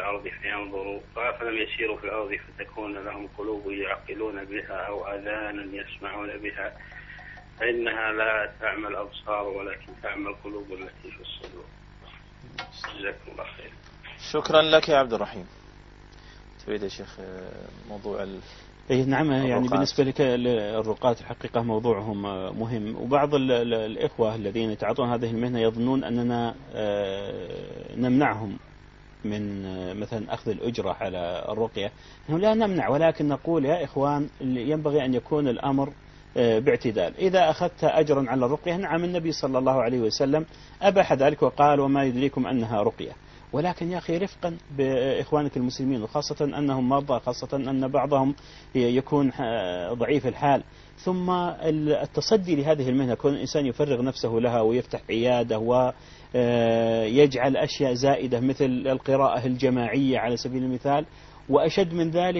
Speaker 5: الأرض فتكون لهم قلوب يعقلون بها أو آذان يسمعون بها فإنها لا تعمى الأبصار ولكن تعمى القلوب التي في الصدور. جزاكم الله خير.
Speaker 3: شكرا لك يا عبد الرحيم. تريد يا شيخ موضوع
Speaker 4: نعم، يعني بالنسبة لك الرقاة الحقيقة موضوعهم مهم، وبعض الإخوة الذين يتعاطون هذه المهنة يظنون أننا نمنعهم من مثلا أخذ الأجرة على الرقية. نحن لا نمنع، ولكن نقول يا إخوان ينبغي أن يكون الأمر باعتدال. إذا أخذت أجرا على الرقية، نعم النبي صلى الله عليه وسلم أباح ذلك وقال وما يدريكم أنها رقية. ولكن يا أخي رفقا بإخوانك المسلمين، وخاصة أنهم مرضى، خاصة أن بعضهم يكون ضعيف الحال. ثم التصدي لهذه المهنة، كون الإنسان يفرغ نفسه لها ويفتح عيادة ويجعل أشياء زائدة مثل القراءة الجماعية على سبيل المثال، وأشد من ذلك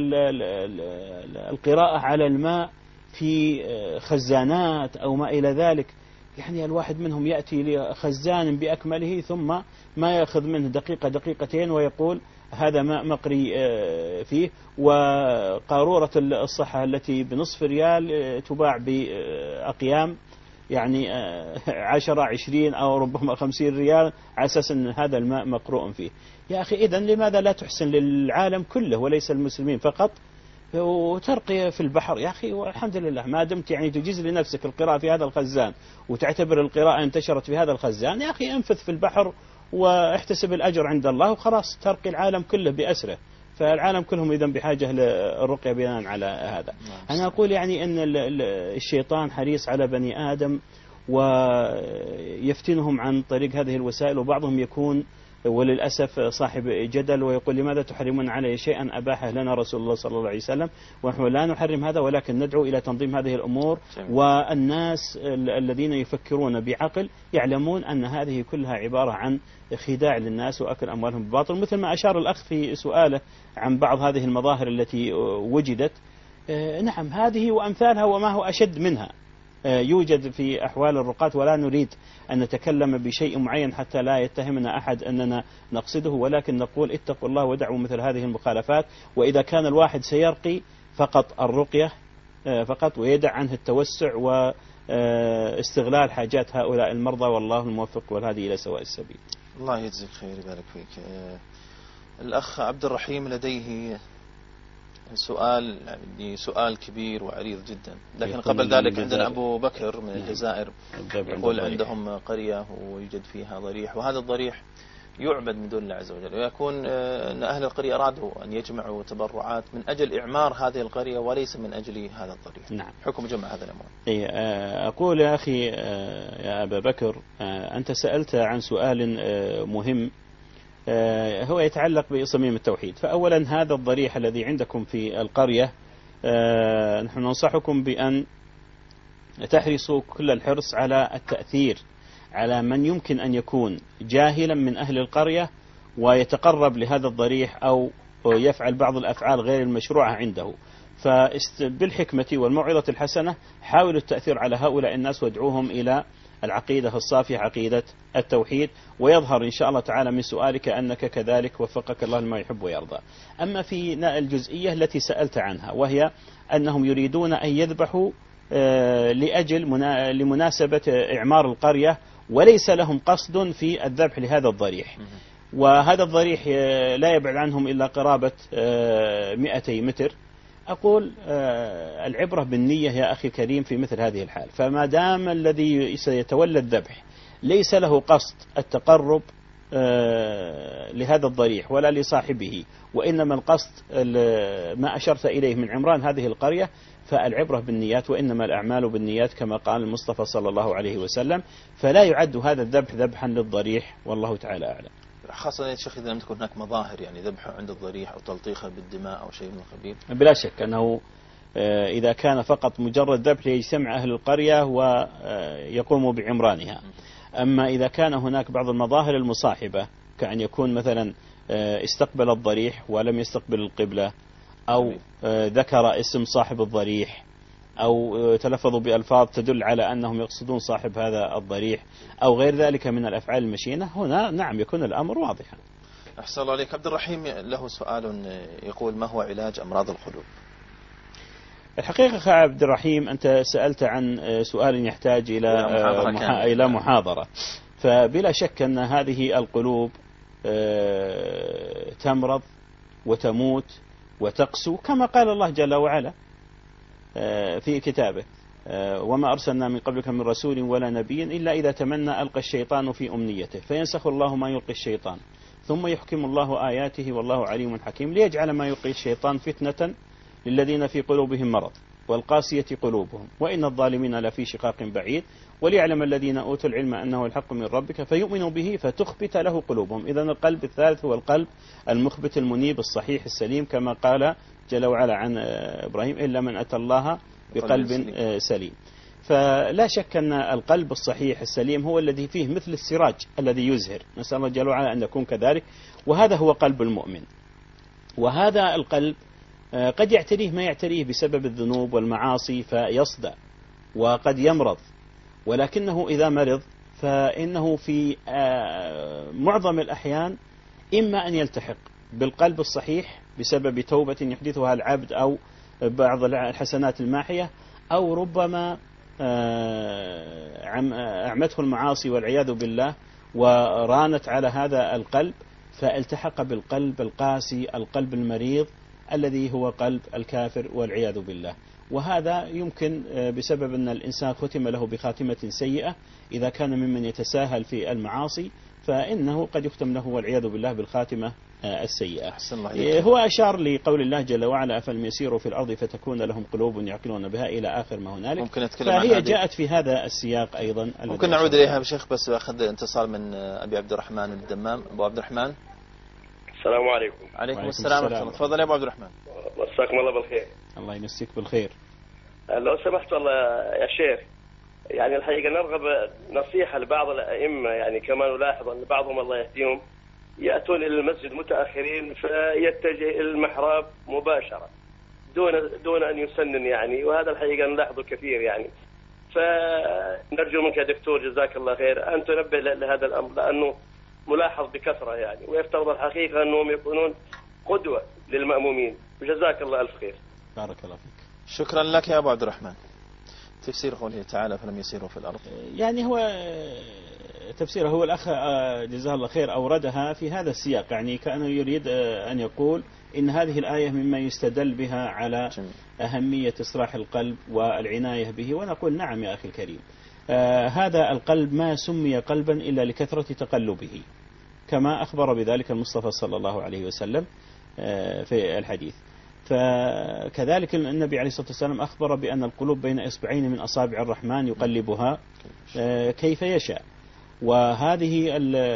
Speaker 4: القراءة على الماء في خزانات أو ما إلى ذلك. يعني الواحد منهم يأتي لخزان بأكمله ثم ما يأخذ منه دقيقة دقيقتين ويقول هذا ماء مقري فيه، وقارورة الصحة التي بنصف ريال تباع بأقيام، يعني 10 20 أو ربما 50 ريال على أساس أن هذا الماء مقروء فيه. يا أخي إذن لماذا لا تحسن للعالم كله وليس المسلمين فقط، وترقي في البحر؟ يا أخي والحمد لله ما دمت يعني تجيز لنفسك القراءة في هذا الخزان وتعتبر القراءة انتشرت في هذا الخزان، يا أخي انفث في البحر واحتسب الأجر عند الله وخلاص، ترقي العالم كله بأسره. فالعالم كلهم إذن بحاجة للرقية بناء على هذا. أنا أقول يعني أن الشيطان حريص على بني آدم ويفتنهم عن طريق هذه الوسائل، وبعضهم يكون وللأسف صاحب جدل ويقول لماذا تحرمون علي شيئا أباحه لنا رسول الله صلى الله عليه وسلم، ونحن لا نحرم هذا ولكن ندعو إلى تنظيم هذه الأمور. والناس الذين يفكرون بعقل يعلمون أن هذه كلها عبارة عن خداع للناس وأكل أموالهم بالباطل، مثل ما أشار الأخ في سؤاله عن بعض هذه المظاهر التي وجدت. نعم هذه وأمثالها وما هو أشد منها يوجد في أحوال الرقاة، ولا نريد أن نتكلم بشيء معين حتى لا يتهمنا أحد أننا نقصده، ولكن نقول اتقوا الله ودعوا مثل هذه المخالفات. وإذا كان الواحد سيرقي فقط الرقية فقط ويدع عنه التوسع واستغلال حاجات هؤلاء المرضى، والله الموفق والهادي إلى سواء السبيل.
Speaker 3: الله يجزيك خير يبارك فيك. الأخ عبد الرحيم لديه سؤال كبير وعريض جدا، لكن قبل ذلك عندنا أبو بكر من الجزائر يقول عندهم قرية ويوجد فيها ضريح، وهذا الضريح يعبد من دون الله عز وجل، ويكون أن أهل القرية أرادوا أن يجمعوا تبرعات من أجل إعمار هذه القرية وليس من أجل هذا الضريح.
Speaker 4: نعم.
Speaker 3: حكم جمع هذا الأموال.
Speaker 4: أقول يا أخي يا أبا بكر، أنت سألت عن سؤال مهم هو يتعلق بصميم التوحيد. فأولا هذا الضريح الذي عندكم في القرية نحن ننصحكم بأن تحرصوا كل الحرص على التأثير على من يمكن أن يكون جاهلا من أهل القرية ويتقرب لهذا الضريح أو يفعل بعض الأفعال غير المشروعة عنده. فبالحكمة والموعظة الحسنة حاولوا التأثير على هؤلاء الناس وادعوهم إلى العقيدة الصافية، عقيدة التوحيد، ويظهر إن شاء الله تعالى من سؤالك أنك كذلك وفقك الله لما يحب ويرضى. أما في الجزئية التي سألت عنها وهي أنهم يريدون أن يذبحوا لمناسبة إعمار القرية وليس لهم قصد في الذبح لهذا الضريح، وهذا الضريح لا يبعد عنهم إلا قرابة 200 متر. أقول العبرة بالنية يا أخي الكريم في مثل هذه الحال. فما دام الذي سيتولى الذبح ليس له قصد التقرب لهذا الضريح ولا لصاحبه، وإنما القصد ما أشرت إليه من عمران هذه القرية، فالعبرة بالنيات وإنما الأعمال بالنيات كما قال المصطفى صلى الله عليه وسلم. فلا يعد هذا الذبح ذبحا للضريح والله تعالى أعلم.
Speaker 3: خاصة يا شيخ إذا لم تكن هناك مظاهر يعني ذبحه عند الضريح أو تلطيخه بالدماء أو شيء من القبيل.
Speaker 4: بلا شك أنه إذا كان فقط مجرد ذبح يجتمع أهل القرية ويقوموا بعمرانها. أما إذا كان هناك بعض المظاهر المصاحبة كأن يكون مثلا استقبل الضريح ولم يستقبل القبلة، أو ذكر اسم صاحب الضريح، أو تلفظوا بألفاظ تدل على أنهم يقصدون صاحب هذا الضريح، أو غير ذلك من الأفعال المشينة، هنا نعم يكون الأمر واضحا.
Speaker 3: أحسن الله عليك. عبد الرحيم له سؤال يقول ما هو علاج أمراض القلوب؟
Speaker 4: الحقيقة عبد الرحيم أنت سألت عن سؤال يحتاج إلى محاضرة. فبلا شك أن هذه القلوب تمرض وتموت وتقسو كما قال الله جل وعلا في كتابه: وما أرسلنا من قبلك من رسول ولا نبي إلا إذا تمنى ألقى الشيطان في أمنيته فينسخ الله ما يلقي الشيطان ثم يحكم الله آياته والله عليم حكيم ليجعل ما يلقي الشيطان فتنة للذين في قلوبهم مرض والقاسية قلوبهم وإن الظالمين لفي شقاق بعيد وليعلم الذين أوتوا العلم أنه الحق من ربك فيؤمنوا به فتخبت له قلوبهم. إذن القلب الثالث هو القلب المخبت المنيب الصحيح السليم كما قال جل وعلا عن إبراهيم إلا من أتى الله بقلب سليم. فلا شك أن القلب الصحيح السليم هو الذي فيه مثل السراج الذي يزهر، نسأل الله جل وعلا أن يكون كذلك، وهذا هو قلب المؤمن. وهذا القلب قد يعتريه ما يعتريه بسبب الذنوب والمعاصي فيصدأ، وقد يمرض، ولكنه إذا مرض فإنه في معظم الأحيان إما أن يلتحق بالقلب الصحيح بسبب توبة يحدثها العبد أو بعض الحسنات الماحية، أو ربما أعمته المعاصي والعياذ بالله ورانت على هذا القلب فالتحق بالقلب القاسي القلب المريض الذي هو قلب الكافر والعياذ بالله. وهذا يمكن بسبب أن الإنسان ختم له بخاتمة سيئة، إذا كان ممن يتساهل في المعاصي فإنه قد يختم له والعياذ بالله بالخاتمة السيئة. هو أشار لقول الله جل وعلا أفلم يسيروا في الأرض فتكون لهم قلوب يعقلون بها إلى آخر ما هنالك، فهي جاءت في هذا السياق أيضا.
Speaker 3: ممكن نعود إليها بشيخ، بس أخذ اتصال من أبي عبد الرحمن الدمام. أبو عبد الرحمن،
Speaker 10: السلام عليكم.
Speaker 3: عليكم السلام ورحمة الله. تفضل يا أبو عبد الرحمن.
Speaker 10: مساكم الله بالخير.
Speaker 4: الله يمسيك بالخير.
Speaker 10: لو سمحت والله يا شيخ، يعني الحقيقة نرغب نصيحة لبعض الأئمة، يعني كما نلاحظ أن بعضهم الله يهديهم يأتون إلى المسجد متأخرين فيتجه إلى المحراب مباشرة دون أن يسنن يعني، وهذا الحقيقة نلاحظه كثير يعني. فنرجو منك يا دكتور جزاك الله خير أن تنبه لهذا الأمر، لأنه ملاحظ بكثرة يعني، ويفترض الحقيقة أنهم يكونون قدوة للمأمومين. وجزاك الله ألف خير.
Speaker 4: بارك الله فيك.
Speaker 3: شكرا لك يا أبو عبد الرحمن. تفسير قوله تعالى فلم يسيروا في الأرض،
Speaker 4: يعني هو تفسيره هو الأخ جزاه الله خير أوردها في هذا السياق، يعني كأنه يريد أن يقول إن هذه الآية مما يستدل بها على أهمية إصلاح القلب والعناية به. ونقول نعم يا أخي الكريم، هذا القلب ما سمي قلبا إلا لكثرة تقلبه، كما أخبر بذلك المصطفى صلى الله عليه وسلم في الحديث. فكذلك النبي عليه الصلاة والسلام أخبر بأن القلوب بين إصبعين من أصابع الرحمن يقلبها كيف يشاء. وهذه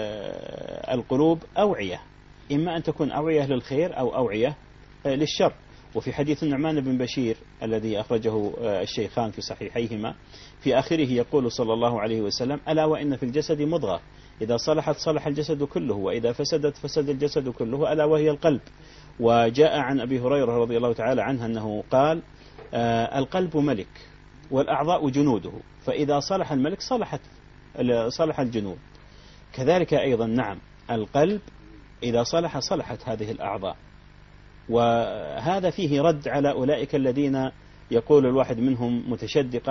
Speaker 4: القلوب أوعية، إما أن تكون أوعية للخير أو أوعية للشر. وفي حديث النعمان بن بشير الذي أخرجه الشيخان في صحيحيهما في آخره يقول صلى الله عليه وسلم ألا وإن في الجسد مضغة إذا صلحت صلح الجسد كله وإذا فسدت فسد الجسد كله ألا وهي القلب. وجاء عن أبي هريرة رضي الله تعالى عنه أنه قال القلب ملك والأعضاء جنوده، فإذا صلح الملك صلح الجنود. كذلك أيضا نعم القلب إذا صلح صلحت هذه الأعضاء. وهذا فيه رد على أولئك الذين يقول الواحد منهم متشدقا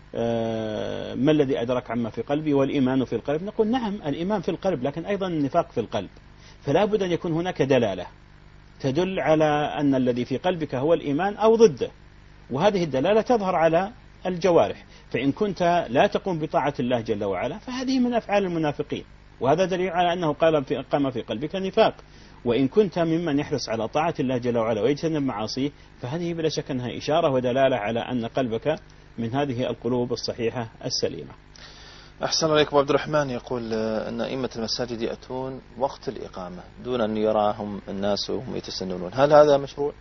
Speaker 4: ما الذي أدرك عما في قلبي والإيمان في القلب. نقول نعم الإيمان في القلب، لكن أيضا النفاق في القلب، فلا بد أن يكون هناك دلالة تدل على أن الذي في قلبك هو الإيمان أو ضده، وهذه الدلالة تظهر على الجوارح. فإن كنت لا تقوم بطاعة الله جل وعلا فهذه من أفعال المنافقين، وهذا دليل على أنه قام في قلبك نفاق. وإن كنت ممن يحرص على طاعة الله جل وعلا ويجتنب معاصيه فهذه بلا شك أنها إشارة ودلالة على أن قلبك من هذه القلوب الصحيحة السليمة.
Speaker 3: أحسن عليك. أبو عبد الرحمن يقول أن أئمة المساجد يأتون وقت الإقامة دون أن يراهم الناس وهم يتسننون، هل هذا مشروع؟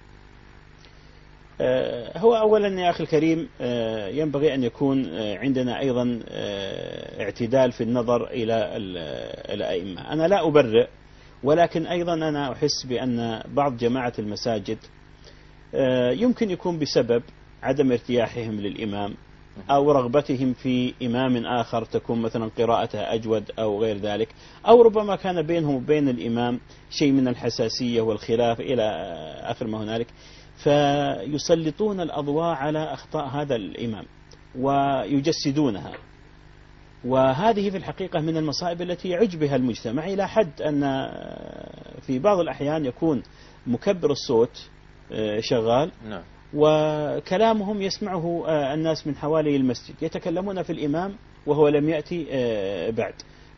Speaker 4: هو أولا يا أخي الكريم ينبغي أن يكون عندنا أيضا اعتدال في النظر إلى الأئمة. أنا لا أبرئ، ولكن أيضا أنا أحس بأن بعض جماعة المساجد يمكن يكون بسبب عدم ارتياحهم للإمام أو رغبتهم في إمام آخر تكون مثلا قراءتها أجود أو غير ذلك، أو ربما كان بينهم وبين الإمام شيء من الحساسية والخلاف إلى آخر ما هنالك، فيسلطون الأضواء على أخطاء هذا الإمام ويجسدونها. وهذه في الحقيقة من المصائب التي يعج بها المجتمع، إلى حد أن في بعض الأحيان يكون مكبر الصوت شغال وكلامهم يسمعه الناس من حوالي المسجد، يتكلمون في الإمام وهو لم يأتي بعد،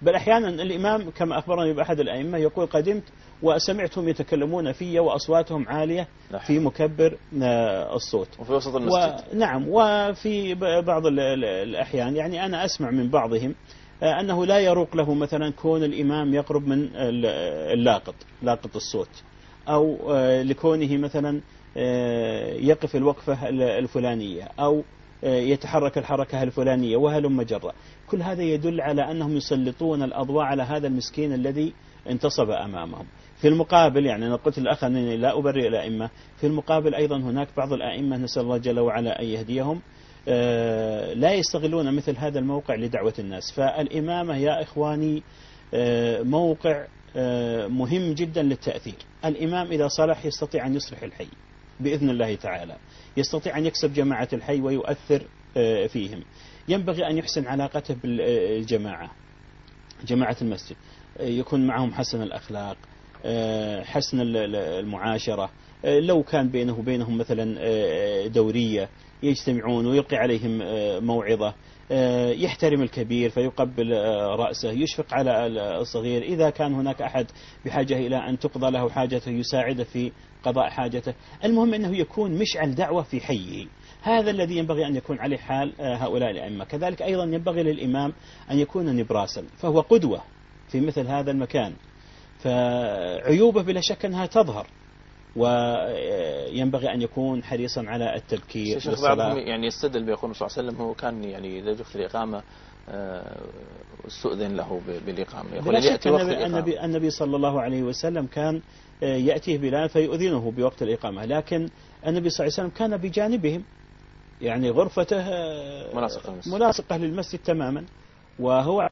Speaker 4: بل أحيانا الإمام كما أخبرني بأحد الأئمة يقول قدمت وسمعتهم يتكلمون في وأصواتهم عالية في مكبر الصوت
Speaker 3: وفي وسط المسجد.
Speaker 4: نعم. وفي بعض الأحيان يعني أنا أسمع من بعضهم أنه لا يروق له مثلا كون الإمام يقرب من لاقط الصوت، أو لكونه مثلا يقف الوقفة الفلانية، أو يتحرك الحركة الفلانية، وهلم جرة. كل هذا يدل على أنهم يسلطون الأضواء على هذا المسكين الذي انتصب أمامهم. في المقابل يعني أنا قلت الأخ أنني لا أبرئ الأئمة، في المقابل أيضا هناك بعض الأئمة نسأل الله جل وعلا أن يهديهم لا يستغلون مثل هذا الموقع لدعوة الناس. فالإمامة يا إخواني موقع مهم جدا للتأثير. الإمام إذا صلح يستطيع أن يصلح الحي بإذن الله تعالى، يستطيع أن يكسب جماعة الحي ويؤثر فيهم. ينبغي أن يحسن علاقته بالجماعة، جماعة المسجد، يكون معهم حسن الأخلاق، حسن المعاشرة. لو كان بينه وبينهم مثلا دورية يجتمعون ويلقي عليهم موعظة، يحترم الكبير فيقبل رأسه، يشفق على الصغير، إذا كان هناك أحد بحاجة إلى أن تقضى له حاجته يساعده في قضاء حاجته. المهم أنه يكون مشعل دعوة في حيه. هذا الذي ينبغي أن يكون عليه حال هؤلاء الأئمة. كذلك أيضا ينبغي للإمام أن يكون نبراسا، فهو قدوة في مثل هذا المكان، فعيوبه بلا شك أنها تظهر، وينبغي أن يكون حريصا على التبكير.
Speaker 3: شيخ بعضهم يعني يستدل بيقول صلى الله عليه وسلم هو كان يعني إذا جاء في الإقامة استؤذن له بالإقامة. يقول يأتي وقت الإقامة.
Speaker 4: النبي صلى الله عليه وسلم كان يأتيه بلال فيؤذنه بوقت الإقامة، لكن النبي صلى الله عليه وسلم كان بجانبهم، يعني غرفته ملاصقة للمسجد تماما، وهو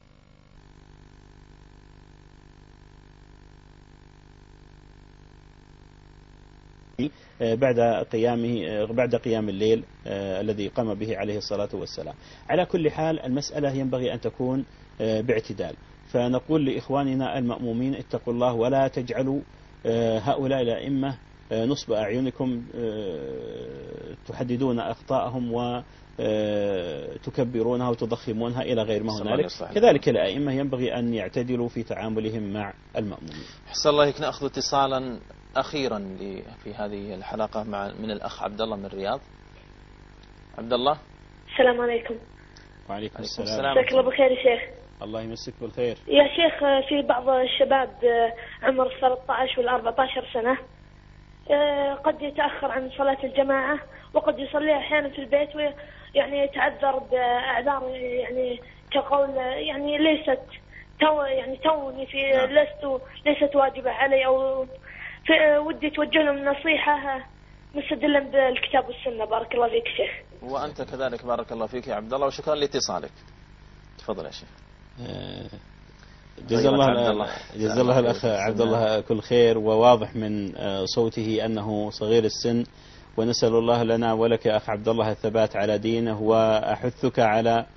Speaker 4: بعد قيام الليل الذي قام به عليه الصلاة والسلام. على كل حال المسألة ينبغي أن تكون باعتدال. فنقول لإخواننا المأمومين اتقوا الله ولا تجعلوا هؤلاء الأئمة نصب أعينكم، تحددون أخطاءهم وتكبرونها وتضخمونها إلى غير ما هنالك. كذلك الأئمة ينبغي أن يعتدلوا في تعاملهم مع المأمومين.
Speaker 3: حسن الله هيك نأخذ اتصالا أخيرا في هذه الحلقة من الأخ عبد الله من الرياض. عبد الله،
Speaker 11: السلام عليكم.
Speaker 4: وعليكم السلام.
Speaker 11: جزاك الله بخير يا شيخ.
Speaker 4: الله يمسك بالخير.
Speaker 11: يا شيخ، في بعض الشباب عمر 13 ولا 14 سنة قد يتأخر عن صلاة الجماعة، وقد يصليها أحيانا في البيت، ويعني يتعذر بأعذار يعني كقول يعني ليست توني في ليست واجبة علي، أو ودي توجه لهم نصيحة مستدلا بالكتاب والسنة. بارك الله فيك شيخ.
Speaker 3: وأنت كذلك بارك الله فيك يا عبد الله، وشكرا لاتصالك. تفضل يا شيخ.
Speaker 4: جزا الله الأخ عبد الله كل خير، وواضح من صوته أنه صغير السن، ونسأل الله لنا ولك أخ عبد الله الثبات على دينه، وأحثك على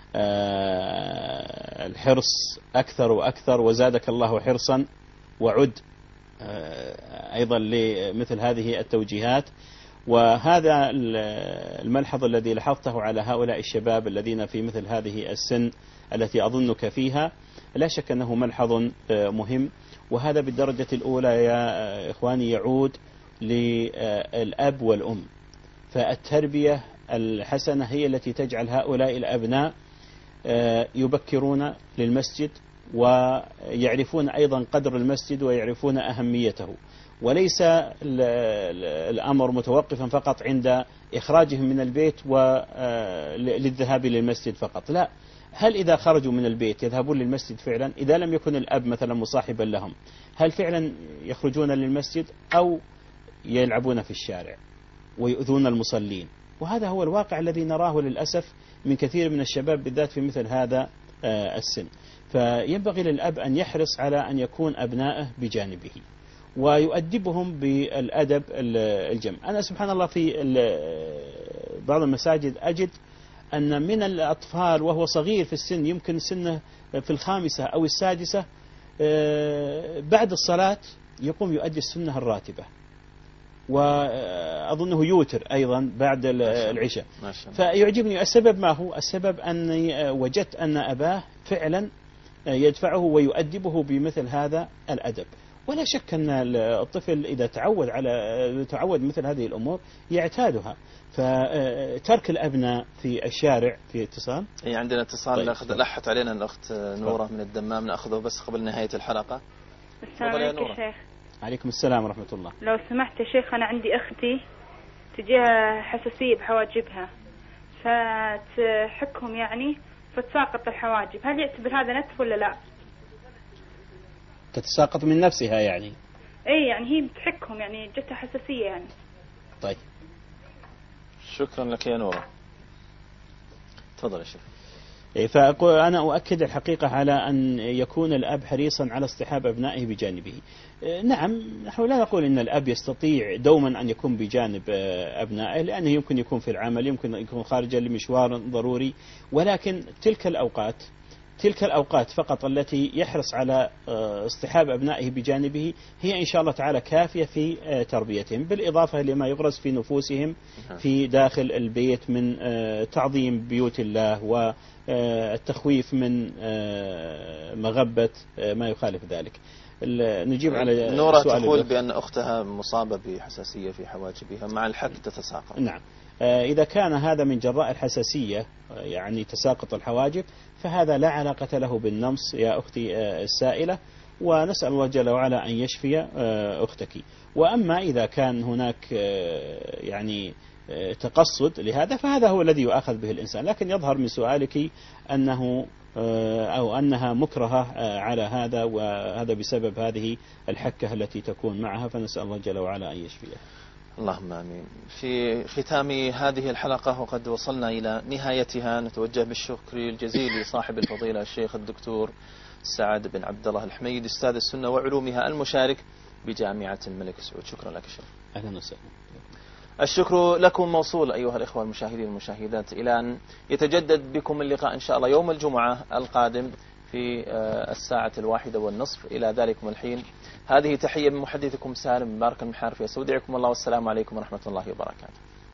Speaker 4: الحرص أكثر وأكثر، وزادك الله حرصا، وعد أيضا لمثل هذه التوجيهات. وهذا الملحظ الذي لاحظته على هؤلاء الشباب الذين في مثل هذه السن التي أظنك فيها، لا شك أنه ملحظ مهم، وهذا بالدرجة الأولى يا إخواني يعود للأب والأم. فالتربية الحسنة هي التي تجعل هؤلاء الأبناء يبكرون للمسجد، ويعرفون أيضا قدر المسجد ويعرفون أهميته، وليس الأمر متوقفا فقط عند إخراجهم من البيت وللذهاب للمسجد فقط، لا، هل إذا خرجوا من البيت يذهبون للمسجد فعلا؟ إذا لم يكن الأب مثلا مصاحبا لهم، هل فعلا يخرجون للمسجد أو يلعبون في الشارع ويؤذون المصلين؟ وهذا هو الواقع الذي نراه للأسف من كثير من الشباب بالذات في مثل هذا السن. فينبغي للأب أن يحرص على أن يكون أبنائه بجانبه ويؤدبهم بالأدب الجم. أنا سبحان الله في بعض المساجد أجد أن من الأطفال وهو صغير في السن، يمكن سنه في 5 أو 6، بعد الصلاة يقوم يؤدي السنة الراتبة، وأظنه يوتر أيضا بعد العشاء. فيعجبني السبب ما هو؟ السبب أني وجدت أن أباه فعلا يدفعه ويؤدبه بمثل هذا الأدب. ولا شك أن الطفل إذا تعود مثل هذه الأمور يعتادها. فترك الأبناء في الشارع. في اتصال؟
Speaker 3: عندنا اتصال.
Speaker 4: طيب.
Speaker 3: لحت علينا الأخت نورة من الدمام، نأخذه بس قبل نهاية الحلقة.
Speaker 12: السلام عليكم يا شيخ.
Speaker 4: عليكم السلام ورحمة الله.
Speaker 12: لو سمحت يا شيخ، أنا عندي أختي تجيها حساسية بحواجبها، فتحكهم يعني فتساقط الحواجب، هل يعتبر هذا نتف ولا لا؟
Speaker 4: تتساقط من نفسها يعني؟
Speaker 12: اي يعني هي بتحكهم، يعني جتها حساسية يعني.
Speaker 4: طيب
Speaker 3: شكرا لك يا نورة. تفضل يا شيخ.
Speaker 4: فأقول أنا أؤكد الحقيقة على أن يكون الأب حريصا على اصطحاب أبنائه بجانبه. نعم، نحن لا نقول أن الأب يستطيع دوما أن يكون بجانب أبنائه، لأنه يمكن يكون في العمل، يمكن يكون خارجا لمشوار ضروري، ولكن تلك الأوقات فقط التي يحرص على اصطحاب أبنائه بجانبه هي إن شاء الله تعالى كافية في تربيتهم، بالإضافة لما يغرس في نفوسهم في داخل البيت من تعظيم بيوت الله والتخويف من مغبة ما يخالف ذلك. نجيب على
Speaker 3: نورة تقول بأن أختها مصابة بحساسية في حواجبها، مع الحك تتساقط.
Speaker 4: نعم، إذا كان هذا من جراء الحساسية يعني تساقط الحواجب، فهذا لا علاقة له بالنمص يا أختي السائلة، ونسأل الله جل وعلا أن يشفي أختك. وأما إذا كان هناك يعني تقصد لهذا، فهذا هو الذي يؤاخذ به الإنسان، لكن يظهر من سؤالك أنه أو أنها مكرهة على هذا، وهذا بسبب هذه الحكة التي تكون معها، فنسأل الله جل وعلا أن يشفيها.
Speaker 3: اللهم آمين. في ختام هذه الحلقة وقد وصلنا إلى نهايتها، نتوجه بالشكر الجزيل لصاحب الفضيلة الشيخ الدكتور سعد بن عبد الله الحميد، أستاذ السنة وعلومها، المشارك بجامعة الملك سعود. شكرا لك شيخ.
Speaker 4: أهلا وسهلا.
Speaker 3: الشكر لكم موصول أيها الإخوة المشاهدين والمشاهدات، إلى أن يتجدد بكم اللقاء إن شاء الله يوم الجمعة القادم في 1:30. إلى ذلكم الحين، هذه تحية من محدثكم سالم بارك المحارفي، أستودعكم الله والسلام عليكم ورحمة الله وبركاته.